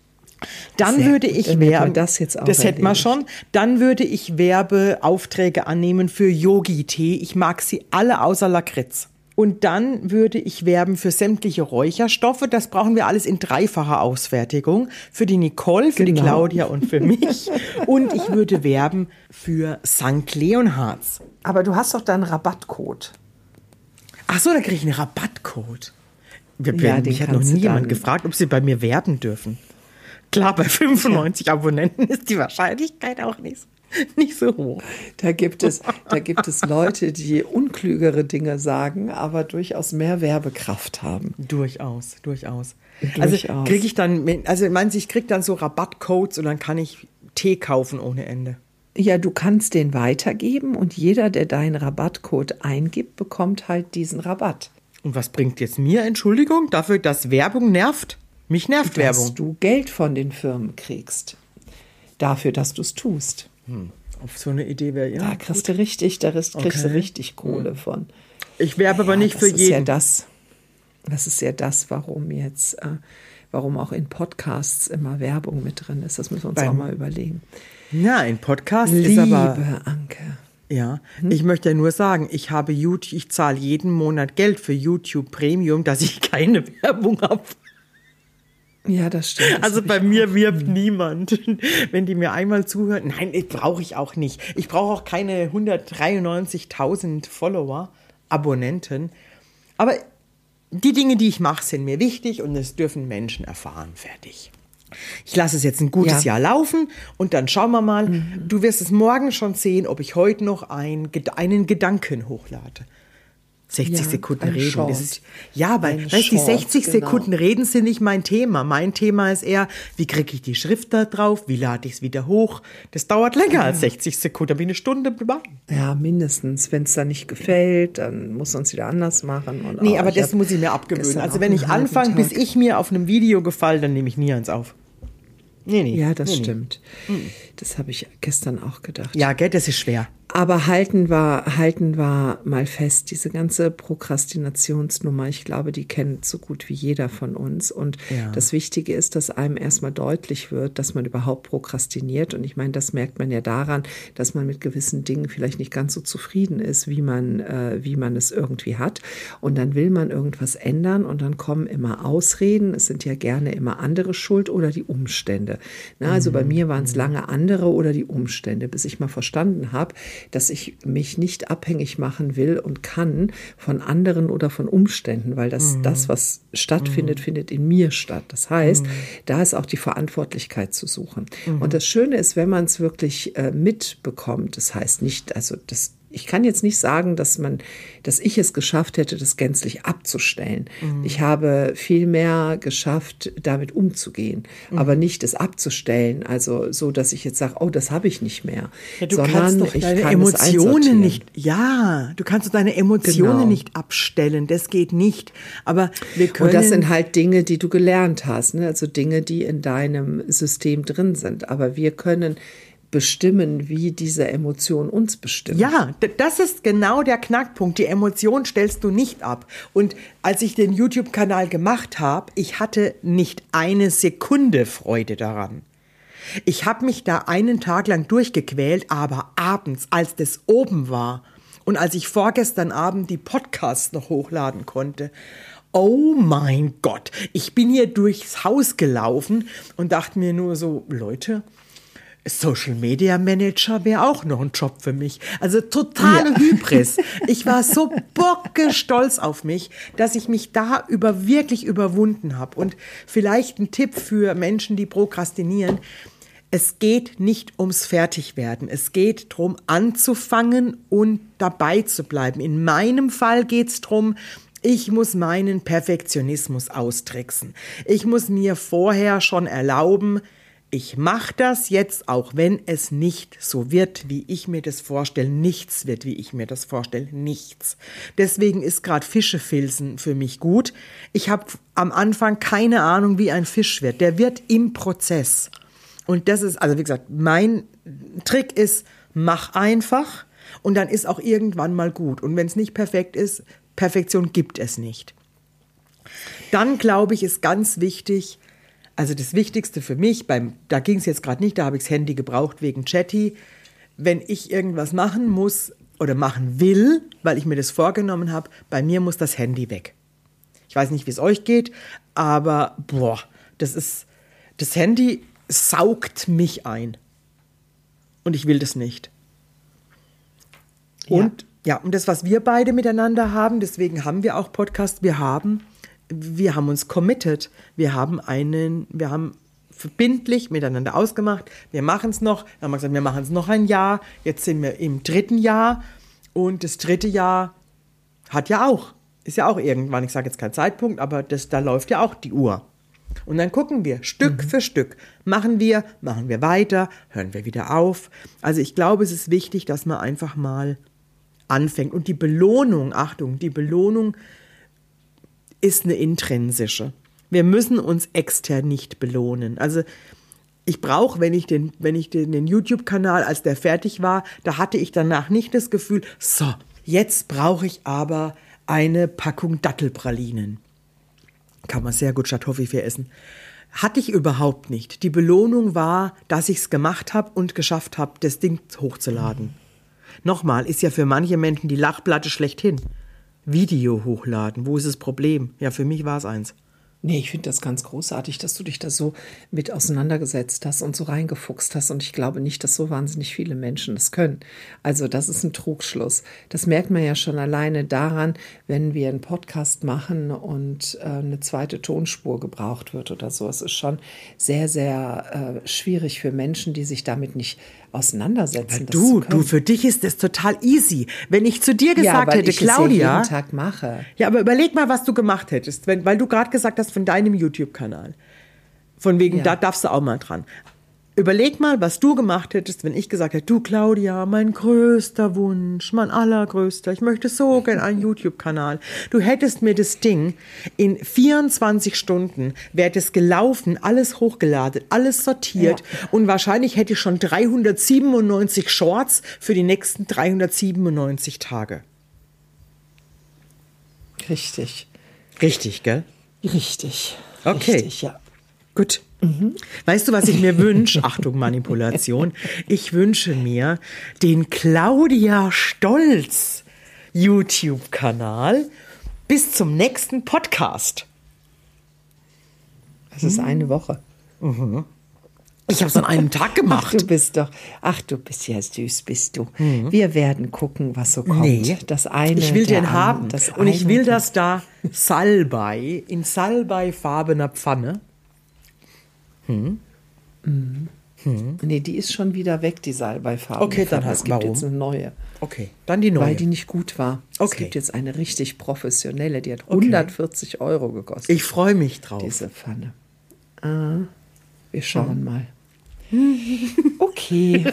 Dann würde ich werben. Das hätten wir schon. Dann würde ich Werbeaufträge annehmen für Yogi-Tee. Ich mag sie alle außer Lakritz. Und dann würde ich werben für sämtliche Räucherstoffe. Das brauchen wir alles in 3-facher Ausfertigung. Für die Nicole, für die Claudia und für mich. Und ich würde werben für St. Leonhards. Aber du hast doch da einen Rabattcode. Ach so, da kriege ich einen Rabattcode. Mich hat noch nie jemand gefragt, ob sie bei mir werben dürfen. Klar, bei 95 Abonnenten ist die Wahrscheinlichkeit auch nicht so hoch. Da gibt es Leute, die unklügere Dinge sagen, aber durchaus mehr Werbekraft haben. Durchaus. Also kriege ich dann, ich kriege dann so Rabattcodes und dann kann ich Tee kaufen ohne Ende. Ja, du kannst den weitergeben und jeder, der deinen Rabattcode eingibt, bekommt halt diesen Rabatt. Und was bringt jetzt mir, Entschuldigung, dafür, dass Werbung nervt? Mich nervt Werbung. Dass du Geld von den Firmen kriegst. Dafür, dass du es tust. Auf so eine Idee wäre ja. Da kriegst du richtig Kohle von. Ich werbe aber nicht für jeden. Das ist ja das, warum auch in Podcasts immer Werbung mit drin ist. Das müssen wir uns auch mal überlegen. Ja, in Podcasts ist aber... Liebe Anke. Ja, ich möchte ja nur sagen, ich zahle jeden Monat Geld für YouTube Premium, dass ich keine Werbung habe. Ja, das stimmt. Also bei mir wirbt niemand. Wenn die mir einmal zuhören, nein, brauche ich auch nicht. Ich brauche auch keine 193.000 Follower, Abonnenten. Aber die Dinge, die ich mache, sind mir wichtig und es dürfen Menschen erfahren. Fertig. Ich lasse es jetzt ein gutes Jahr laufen und dann schauen wir mal. Du wirst es morgen schon sehen, ob ich heute noch einen Gedanken hochlade. 60 Sekunden reden. Die 60 Sekunden reden sind nicht mein Thema. Mein Thema ist eher, wie kriege ich die Schrift da drauf, wie lade ich es wieder hoch. Das dauert länger als 60 Sekunden, da bin ich eine Stunde machen. Ja, mindestens. Wenn es dann nicht gefällt, dann muss man es wieder anders machen. Und aber das muss ich mir abgewöhnen. Also wenn ich anfange, bis ich mir auf einem Video gefalle, dann nehme ich nie eins auf. Nee. Ja, das stimmt. Das habe ich gestern auch gedacht. Ja, gell, das ist schwer. Aber halten wir mal fest, diese ganze Prokrastinationsnummer, ich glaube, die kennt so gut wie jeder von uns. Und das Wichtige ist, dass einem erstmal deutlich wird, dass man überhaupt prokrastiniert. Und ich meine, das merkt man ja daran, dass man mit gewissen Dingen vielleicht nicht ganz so zufrieden ist, wie man es irgendwie hat. Und dann will man irgendwas ändern und dann kommen immer Ausreden. Es sind ja gerne immer andere schuld oder die Umstände. Also bei mir waren es lange andere oder die Umstände, bis ich mal verstanden habe, dass ich mich nicht abhängig machen will und kann von anderen oder von Umständen, weil das, was stattfindet, findet in mir statt. Das heißt, da ist auch die Verantwortlichkeit zu suchen. Und das Schöne ist, wenn man es wirklich mitbekommt, das heißt nicht, ich kann jetzt nicht sagen, dass ich es geschafft hätte, das gänzlich abzustellen. Ich habe viel mehr geschafft, damit umzugehen, aber nicht es abzustellen, also so, dass ich jetzt sage, oh, das habe ich nicht mehr. Ja, du kannst doch deine Emotionen nicht abstellen, das geht nicht. Aber wir können. Und das sind halt Dinge, die du gelernt hast, ne? Also Dinge, die in deinem System drin sind. Aber wir können bestimmen, wie diese Emotion uns bestimmt. Ja, das ist genau der Knackpunkt. Die Emotion stellst du nicht ab. Und als ich den YouTube-Kanal gemacht habe, ich hatte nicht eine Sekunde Freude daran. Ich habe mich da einen Tag lang durchgequält, aber abends, als das oben war und als ich vorgestern Abend die Podcasts noch hochladen konnte, oh mein Gott, ich bin hier durchs Haus gelaufen und dachte mir nur so, Leute, Social Media Manager wäre auch noch ein Job für mich. Also totale Hybris. Ich war so bockestolz auf mich, dass ich mich da wirklich überwunden habe. Und vielleicht ein Tipp für Menschen, die prokrastinieren. Es geht nicht ums Fertigwerden. Es geht darum, anzufangen und dabei zu bleiben. In meinem Fall geht es darum, ich muss meinen Perfektionismus austricksen. Ich muss mir vorher schon erlauben, ich mache das jetzt, auch wenn es nicht so wird, wie ich mir das vorstelle. Nichts wird, wie ich mir das vorstelle. Nichts. Deswegen ist gerade Fischefilzen für mich gut. Ich habe am Anfang keine Ahnung, wie ein Fisch wird. Der wird im Prozess. Und das ist, also wie gesagt, mein Trick ist, mach einfach und dann ist auch irgendwann mal gut. Und wenn es nicht perfekt ist, Perfektion gibt es nicht. Dann, glaube ich, ist ganz wichtig, also das Wichtigste für mich, da ging es jetzt gerade nicht, da habe ich das Handy gebraucht wegen Chatty. Wenn ich irgendwas machen muss oder machen will, weil ich mir das vorgenommen habe, bei mir muss das Handy weg. Ich weiß nicht, wie es euch geht, aber das Handy saugt mich ein. Und ich will das nicht. Und das, was wir beide miteinander haben, deswegen haben wir auch Podcast, wir haben uns committed. Wir haben verbindlich miteinander ausgemacht. Wir machen es noch. Dann haben wir gesagt, wir machen es noch ein Jahr. Jetzt sind wir im 3. Jahr. Und das 3. Jahr ist ja auch irgendwann, ich sage jetzt keinen Zeitpunkt, aber da läuft ja auch die Uhr. Und dann gucken wir Stück für Stück. Machen wir weiter, hören wir wieder auf. Also ich glaube, es ist wichtig, dass man einfach mal anfängt. Und die Belohnung, Achtung, die Belohnung ist eine intrinsische. Wir müssen uns extern nicht belohnen. Also ich brauche, wenn ich den YouTube-Kanal, als der fertig war, da hatte ich danach nicht das Gefühl, so, jetzt brauche ich aber eine Packung Dattelpralinen. Kann man sehr gut statt Toffifee essen. Hatte ich überhaupt nicht. Die Belohnung war, dass ich es gemacht habe und geschafft habe, das Ding hochzuladen. Nochmal, ist ja für manche Menschen die Lachplatte schlechthin. Video hochladen, wo ist das Problem? Ja, für mich war es eins. Nee, ich finde das ganz großartig, dass du dich da so mit auseinandergesetzt hast und so reingefuchst hast. Und ich glaube nicht, dass so wahnsinnig viele Menschen das können. Also das ist ein Trugschluss. Das merkt man ja schon alleine daran, wenn wir einen Podcast machen und eine zweite Tonspur gebraucht wird oder so. Es ist schon sehr, sehr schwierig für Menschen, die sich damit nicht auseinandersetzen. Du, für dich ist das total easy. Wenn ich zu dir gesagt hätte, Claudia, ich jeden Tag mache. Ja, aber überleg mal, was du gemacht hättest, weil du gerade gesagt hast von deinem YouTube-Kanal. Von wegen, da darfst du auch mal dran. Überleg mal, was du gemacht hättest, wenn ich gesagt hätte, du Claudia, mein größter Wunsch, mein allergrößter, ich möchte so gerne einen YouTube-Kanal. Du hättest mir das Ding in 24 Stunden, wäre das gelaufen, alles hochgeladen, alles sortiert und wahrscheinlich hätte ich schon 397 Shorts für die nächsten 397 Tage. Richtig. Richtig, gell? Richtig. Okay. Richtig, ja. Gut. Weißt du, was ich mir wünsche? Achtung, Manipulation. Ich wünsche mir den Claudia Stolz YouTube-Kanal bis zum nächsten Podcast. Das ist eine Woche. Ich habe es an einem Tag gemacht. Du bist ja süß, bist du. Wir werden gucken, was so kommt. Nee, das eine, ich will den haben. Und ich will, das dass da Salbei in salbeifarbener Pfanne. Nee, die ist schon wieder weg, die Salbeifarbe. Okay, dann es gibt jetzt eine neue. Okay, dann die neue. Weil die nicht gut war. Okay. Es gibt jetzt eine richtig professionelle, die hat 140 € gekostet. Ich freue mich drauf. Diese Pfanne. Wir schauen mal. Okay.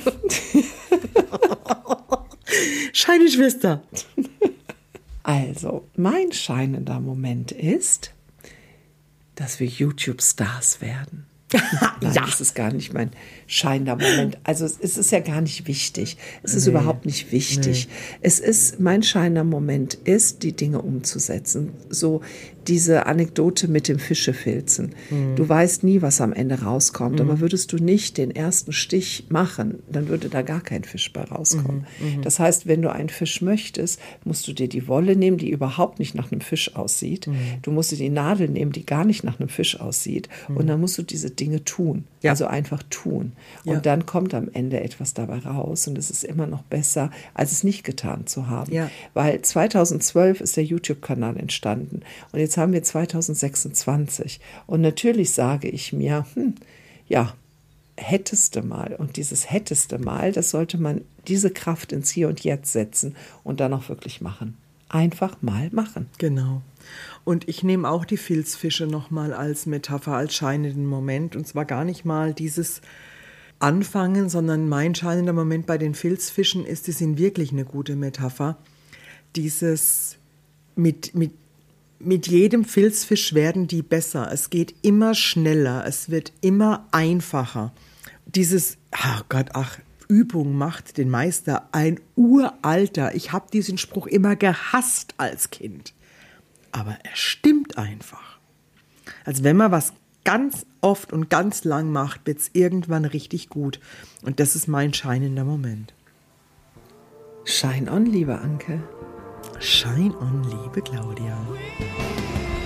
Scheine Schwester. Also, mein scheinender Moment ist, dass wir YouTube-Stars werden. Nein, das ist gar nicht mein scheinender Moment. Also es ist ja gar nicht wichtig. Es ist überhaupt nicht wichtig. Mein scheinender Moment ist, die Dinge umzusetzen. So diese Anekdote mit dem Fischefilzen. Du weißt nie, was am Ende rauskommt. Aber würdest du nicht den ersten Stich machen, dann würde da gar kein Fisch bei rauskommen. Das heißt, wenn du einen Fisch möchtest, musst du dir die Wolle nehmen, die überhaupt nicht nach einem Fisch aussieht. Du musst dir die Nadel nehmen, die gar nicht nach einem Fisch aussieht. Und dann musst du diese Dinge tun. Ja. Also einfach tun. Und dann kommt am Ende etwas dabei raus. Und es ist immer noch besser, als es nicht getan zu haben. Ja. Weil 2012 ist der YouTube-Kanal entstanden. Und jetzt haben wir 2026. Und natürlich sage ich mir, hätteste mal. Und dieses hätteste mal, das sollte man, diese Kraft ins Hier und Jetzt setzen und dann auch wirklich machen. Einfach mal machen. Genau. Und ich nehme auch die Filzfische nochmal als Metapher, als scheinenden Moment. Und zwar gar nicht mal dieses Anfangen, sondern mein scheinender Moment bei den Filzfischen ist, die sind wirklich eine gute Metapher. Dieses mit jedem Filzfisch werden die besser. Es geht immer schneller, es wird immer einfacher. Dieses, Übung macht den Meister, ein uralter. Ich habe diesen Spruch immer gehasst als Kind. Aber er stimmt einfach. Also wenn man was ganz oft und ganz lang macht, wird es irgendwann richtig gut. Und das ist mein scheinender Moment. Shine on, liebe Anke. Shine on, liebe Claudia.